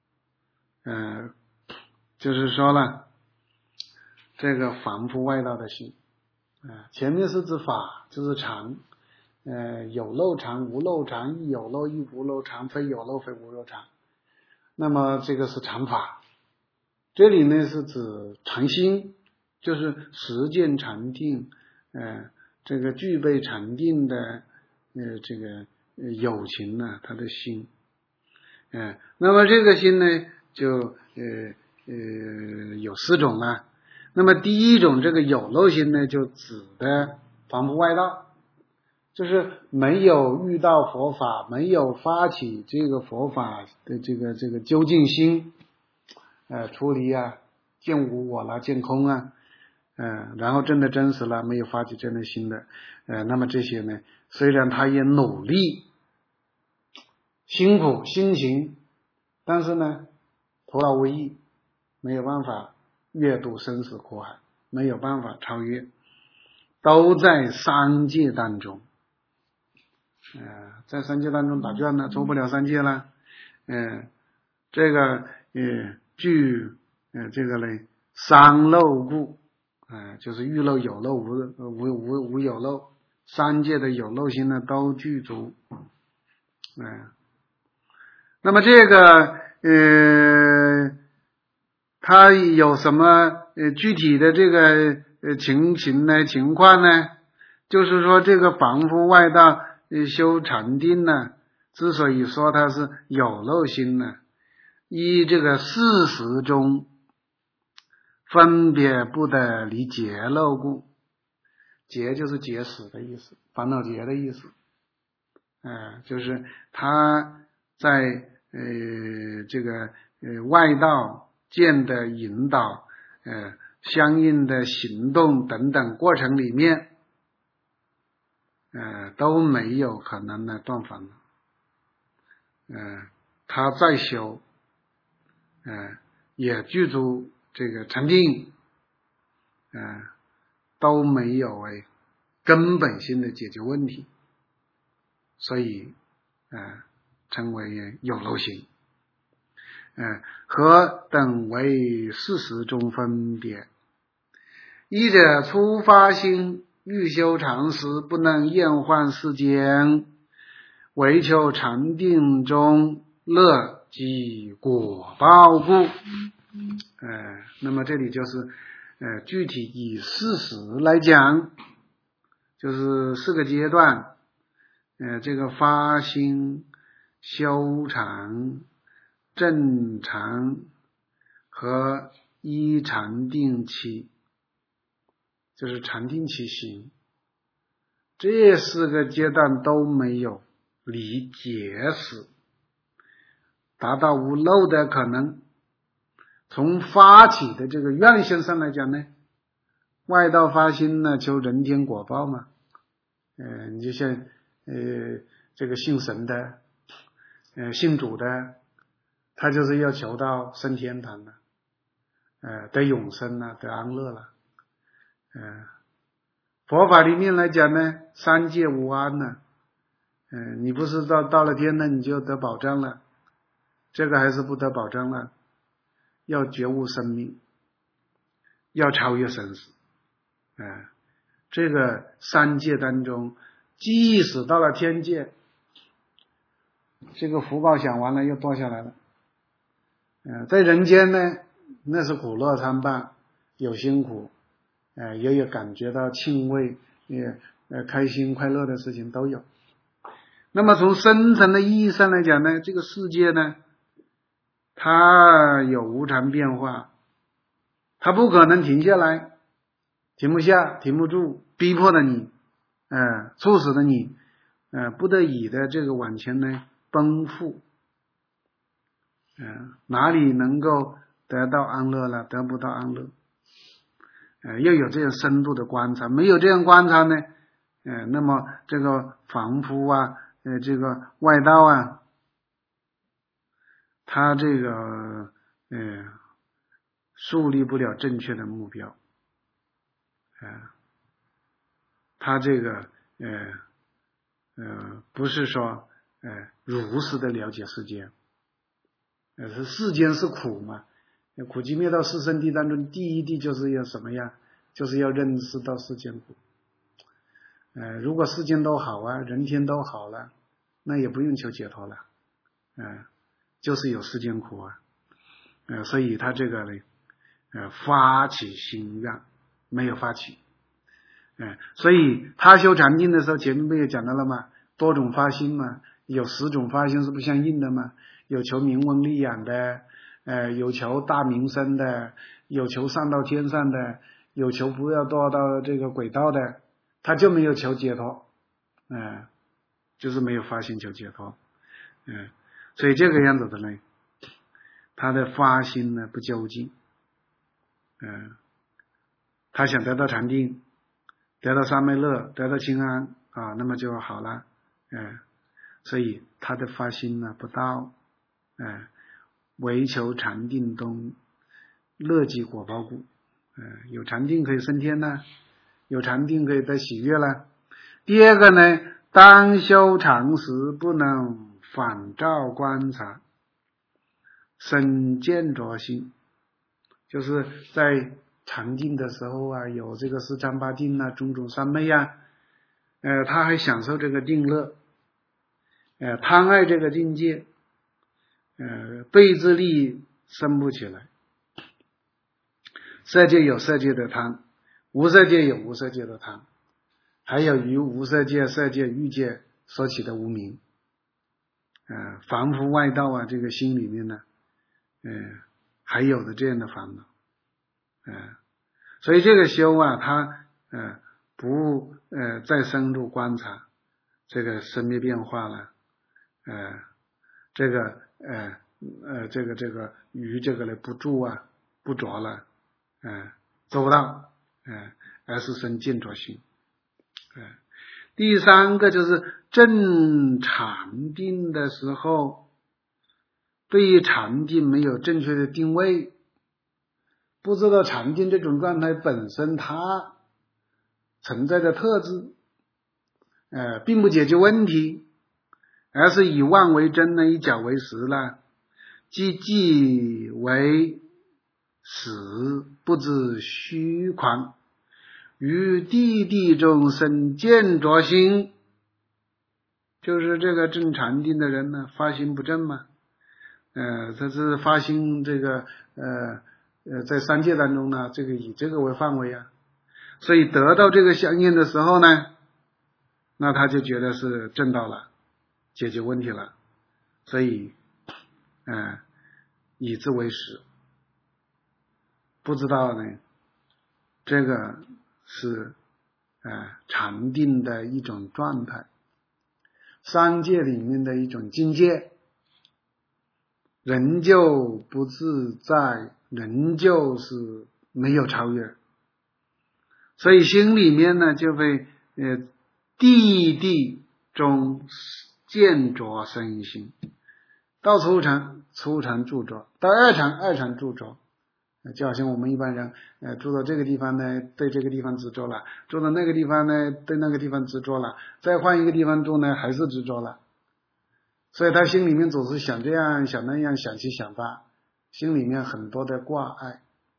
就是说了，这个凡夫外道的心，前面是指法，就是禅，有漏禅、无漏禅，亦有漏亦无漏禅，非有漏非无漏禅。那么这个是禅法，这里呢是指禅心，就是实践禅定，这个具备禅定的这个有情呢，他的心。那么这个心呢就有4种了。那么第一种这个有漏心呢，就指的凡夫外道，就是没有遇到佛法，没有发起这个佛法的这个究竟心，出离啊，见无我啦，见空啊，然后真的真实了，没有发起真的心的，那么这些呢，虽然他也努力辛苦辛勤，但是呢徒劳无益，没有办法越渡生死苦海，没有办法超越，都在三界当中。在三界当中打转了，出不了三界了。这个据这个呢三漏故，就是欲漏有漏无有漏，三界的有漏心呢都具足。那么这个它有什么具体的这个情况呢？就是说这个凡夫外道修禅定呢，之所以说它是有漏心呢，依这个事实中分别不得离结漏故。结就是结使的意思，烦恼结的意思。就是他在这个外道见的引导，相应的行动等等过程里面，都没有可能的断烦恼。他再修，也具足这个禅定，都没有根本性的解决问题，所以称为有漏心。何等为事实中分别？一者初发心，欲修禅时不能厌患世间，唯求禅定中乐即果报故。那么这里就是具体以事实来讲，就是4个阶段。 这个发心、修禅、正禅和依禅定期，就是禅定期行，这4个阶段都没有离结时，达到无漏的可能。从发起的这个愿心上来讲呢，外道发心呢求人天果报嘛，你就像这个信神的，信主的，他就是要求到升天堂了，得永生了，得安乐了。佛法里面来讲呢，三界无安了，你不是到了天呢你就得保障了，这个还是不得保障了，要觉悟生命，要超越生死。这个三界当中，即使到了天界，这个福报享完了又堕下来了。在人间呢，那是苦乐参半，有辛苦，也有感觉到庆慰，也开心快乐的事情都有。那么从深层的意义上来讲呢，这个世界呢，它有无常变化，它不可能停下来，停不下，停不住，逼迫的你，促使的你，不得已的这个往前呢奔赴，哪里能够得到安乐了？得不到安乐，要有这样深度的观察，没有这样观察呢，那么这个凡夫啊，这个外道啊，他这个树立不了正确的目标，他这个不是说如实的了解世间，是世间是苦嘛，苦集灭道四圣谛当中第一谛就是要什么呀？就是要认识到世间苦。如果世间都好啊，人天都好了，那也不用求解脱了，就是有世间苦啊，所以他这个呢，发起心愿没有发起，所以他修禅定的时候，前面不也讲到了吗？多种发心嘛，有10种发心是不相应的嘛，有求名闻利养的，有求大名声的，有求上到天上的，有求不要堕到这个轨道的，他就没有求解脱，就是没有发心求解脱，所以这个样子的呢，他的发心呢不究竟，他想得到禅定，得到三昧乐，得到清安啊，那么就好了，所以他的发心呢不到，唯求禅定中乐即果报故，有禅定可以升天呢，有禅定可以得喜悦了。第二个呢，当修禅时不能反照观察，生见着心，就是在禅定的时候啊，有这个四禅八定啊，种种三昧啊，他还享受这个定乐，贪爱这个境界，对治力生不起来。色界有色界的贪，无色界有无色界的贪，还有于无色界、色界、欲界所起的无明，凡夫外道啊，这个心里面呢，还有的这样的烦恼，所以这个修啊，他不再深入观察这个生灭变化了，这个于这个呢不住啊，不着了，做不到，而是生见着心。第三个就是正禅定的时候，对于禅定没有正确的定位，不知道禅定这种状态本身它存在的特质，并不解决问题，而是以妄为真呢，以假为实了，即为实，不知虚诳，于地地中生见着心，就是这个正禅定的人呢，发心不正嘛，他是发心这个在三界当中呢，这个以这个为范围啊，所以得到这个相应的时候呢， 那他就觉得是正道了，解决问题了，所以以之为始。不知道呢，这个是禅定的一种状态，三界里面的一种境界，仍旧不自在，仍旧是没有超越，所以心里面呢就被地地中见着身心，到初禅住着，到二禅住着，就好像我们一般人住到这个地方呢，对这个地方执着了，住到那个地方呢，对那个地方执着了，再换一个地方住呢，还是执着了，所以他心里面总是想这样想那样，想七想八，心里面很多的挂碍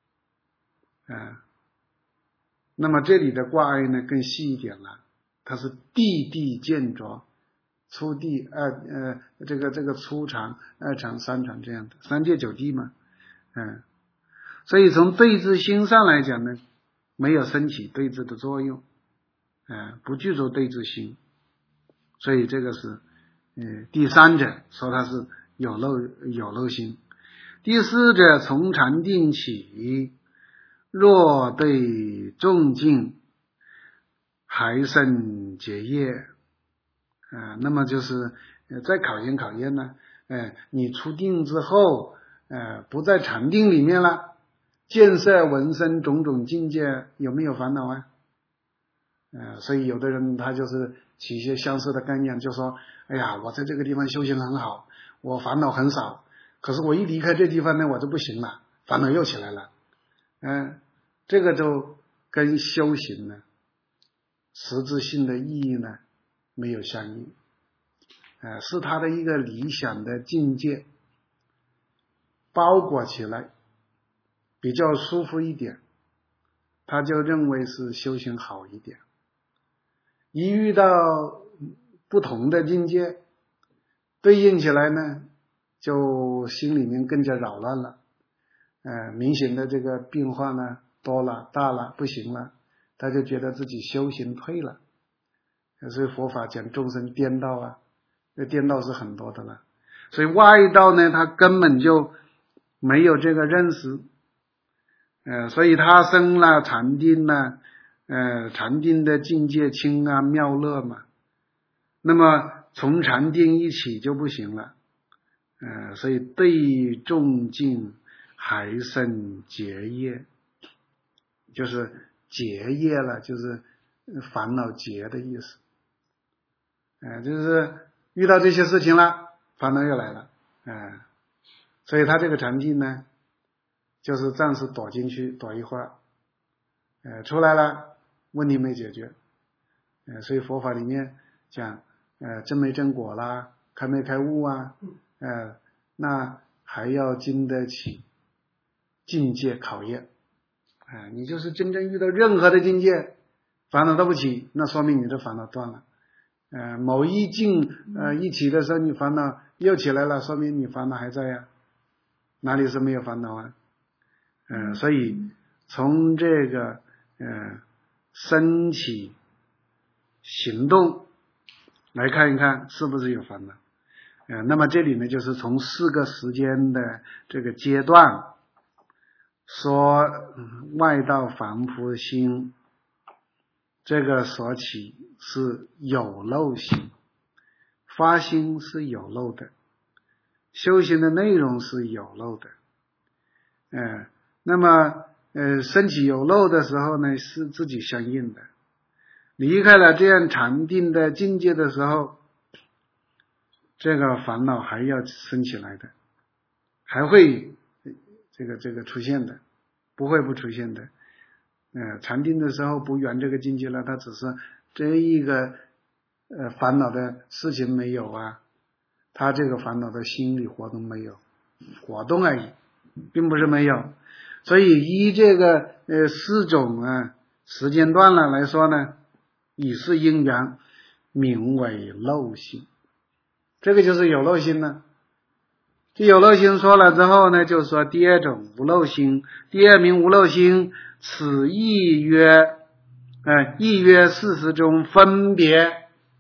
那么这里的挂碍呢更细一点了，它是地地见着初地这个初禅、二禅、三禅这样的三界九地嘛所以从对治心上来讲呢，没有升起对治的作用不具足对治心，所以这个是第三者说它是有漏心。第四者从禅定起，若对众境还生结业那么就是再考验呢你出定之后不在禅定里面了，见色闻声种种境界有没有烦恼所以有的人他就是起一些相似的概念，就说哎呀，我在这个地方修行很好，我烦恼很少，可是我一离开这地方呢，我就不行了，烦恼又起来了这个就跟修行呢实质性的意义呢没有相应是他的一个理想的境界包裹起来比较舒服一点，他就认为是修行好一点，一遇到不同的境界对应起来呢，就心里面更加扰乱了明显的这个变化呢多了大了不行了，他就觉得自己修行退了，所以佛法讲众生颠倒这颠倒是很多的了，所以外道呢他根本就没有这个认识所以他生了禅定了禅定的境界清啊妙乐嘛，那么从禅定一起就不行了所以对众境还生结业，就是结业了，就是烦恼结的意思就是遇到这些事情了，烦恼又来了所以他这个禅定呢就是暂时躲进去躲一会儿出来了问题没解决所以佛法里面讲证没证果啦，开没开悟那还要经得起境界考验你就是真正遇到任何的境界烦恼都不起，那说明你的烦恼断了某一境一起的时候你烦恼又起来了，说明你烦恼还在哪里是没有烦恼所以从这个升起行动来看一看是不是有烦恼那么这里呢就是从4个时间的这个阶段说外道凡夫心这个所起是有漏心，发心是有漏的，修行的内容是有漏的那么升起有漏的时候呢是自己相应的，离开了这样禅定的境界的时候，这个烦恼还要升起来的，还会这个出现的，不会不出现的禅定的时候不圆这个境界了，它只是这一个烦恼的事情没有他这个烦恼的心理活动没有活动而已，并不是没有，所以依这个4种时间段了来说呢，以是因缘名为漏心，这个就是有漏心了。这有漏心说了之后呢，就说第二种无漏心，第二名无漏心，此亦曰事实中分别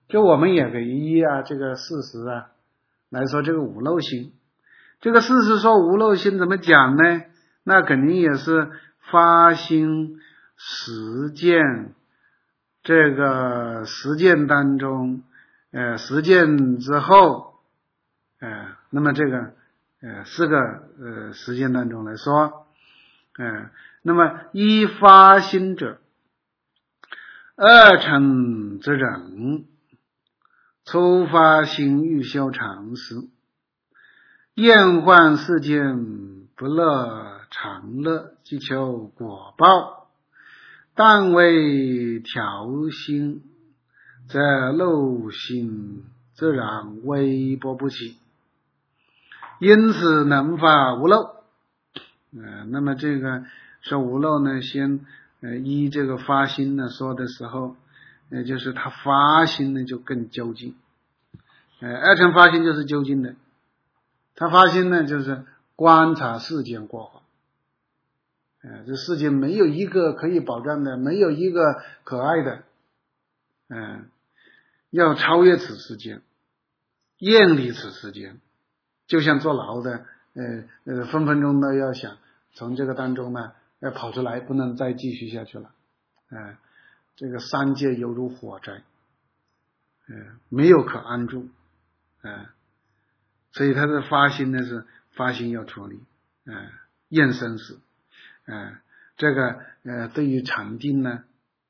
就我们也可以依这个事实来说这个无漏心。这个事实说无漏心怎么讲呢？那肯定也是发心实践，这个实践当中实践之后那么这个4个实践当中来说那么一发心者二乘之人，初发心欲修常时，厌患世间不乐常乐，即求果报，但为调心，则漏心自然微薄不起，因此能发无漏。那么这个说无漏呢，先依这个发心呢说的时候，就是他发心呢就更究竟。二乘发心就是究竟的，他发心呢就是观察世间过患。这世间没有一个可以保障的，没有一个可爱的。要超越此世间，厌离此世间，就像坐牢的分分钟都要想从这个当中呢要跑出来，不能再继续下去了。这个三界犹如火灾，没有可安住。所以他的发心呢是发心要脱离厌生死。这个对于禅定呢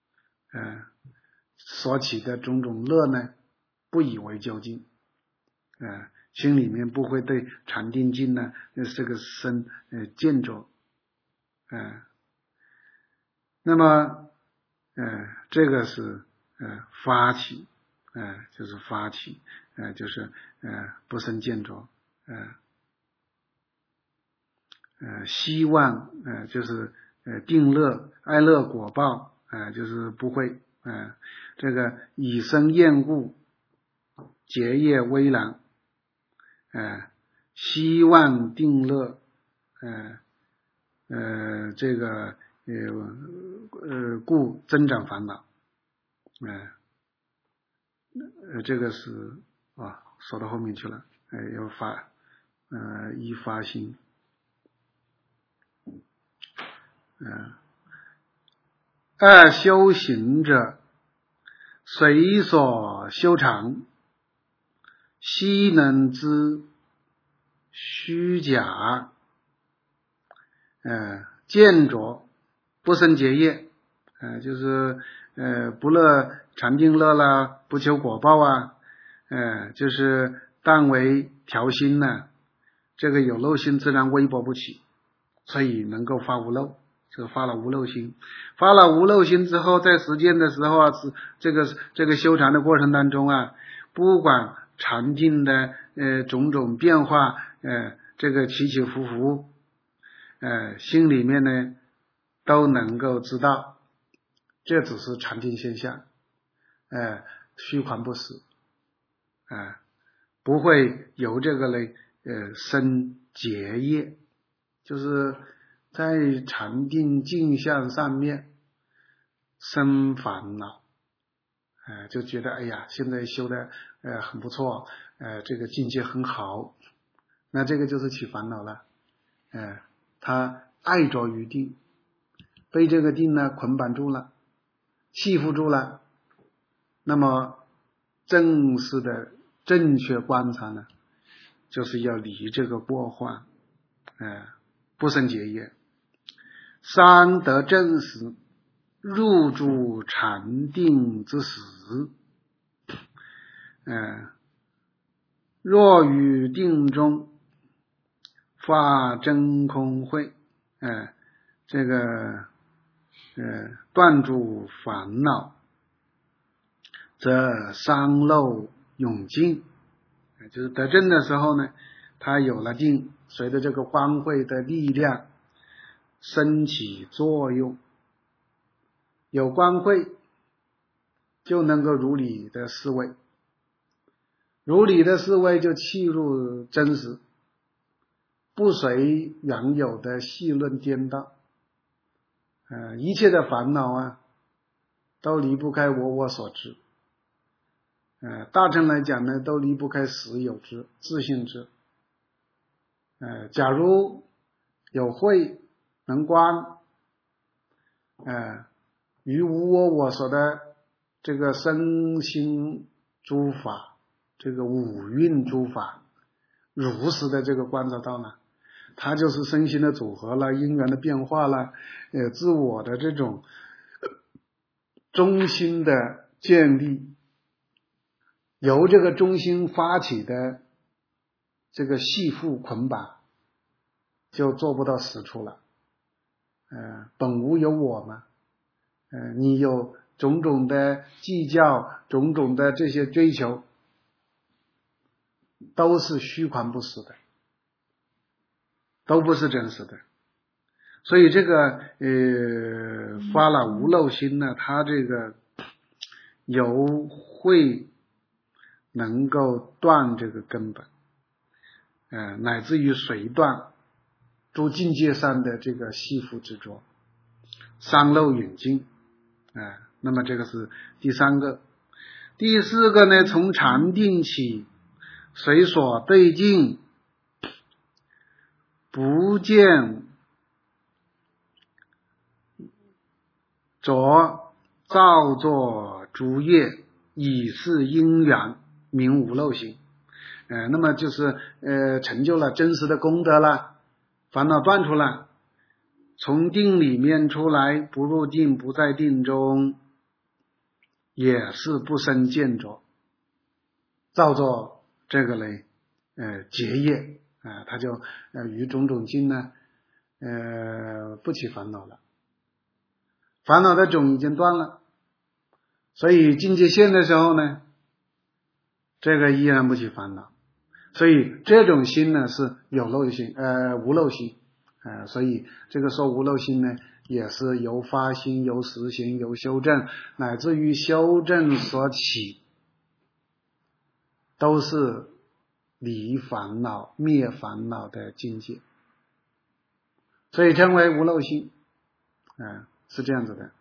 所起的种种乐呢不以为究竟，心里面不会对禅定境呢这个生见着。那么这个是发起，就是发起，就是不生见着。希望就是定乐哀乐果报，就是不会这个以生厌恶结业微然，希望定乐这个故增长烦恼。这个是说到后面去了。要发依发心。二修行者随所修常，悉能知虚假，见着不生结业，就是不乐禅定乐啦，不求果报就是但为调心呢，这个有漏心自然微薄不起，所以能够发无漏，就发了无漏心。发了无漏心之后，在实践的时候这个修禅的过程当中不管禅定的种种变化，这个起起伏伏，心里面呢都能够知道，这只是禅定现象，虚幻不实，不会由这个生结业，就是在禅定境象上面生烦恼，就觉得哎呀现在修的很不错，这个境界很好，那这个就是起烦恼了。他爱着于定，被这个定呢捆绑住了，欺负住了。那么正式的正确观察呢，就是要离这个过患，不生结业。三得正时，入住禅定之时，若于定中发真空慧，这个断除烦恼，则三漏永尽。就是得正的时候呢，他有了定，随着这个光慧的力量升起作用，有光慧就能够如理的思维，如理的思维就契入真实，不随原有的戏论颠倒，一切的烦恼都离不开我所知， 大乘来讲呢，都离不开实有之、自性之。假如有慧能观，于无我我所的这个身心诸法，这个五蕴诸法，如实的这个观察到呢，它就是身心的组合了，因缘的变化了，自我的这种中心的建立，由这个中心发起的这个系缚捆绑，就做不到实处了。本无有我嘛，你有种种的计较，种种的这些追求，都是虚幻不实的，都不是真实的。所以这个发了无漏心呢，它这个有会能够断这个根本，乃至于随断诸境界上的这个系缚执着，三漏引尽。那么这个是第三个。第四个呢，从禅定起，随所对境，不见着造作诸业，以是因缘，名无漏心。那么就是成就了真实的功德了，烦恼断除了，从定里面出来，不入定，不在定中，也是不生见着，造作这个嘞结业，他就于种种境呢不起烦恼了，烦恼的种已经断了，所以境界现的时候呢，这个依然不起烦恼，所以这种心呢是有漏心，无漏心，所以这个说无漏心呢，也是由发心、由实行、由修正，乃至于修正所起，都是离烦恼、灭烦恼的境界，所以称为无漏心，是这样子的。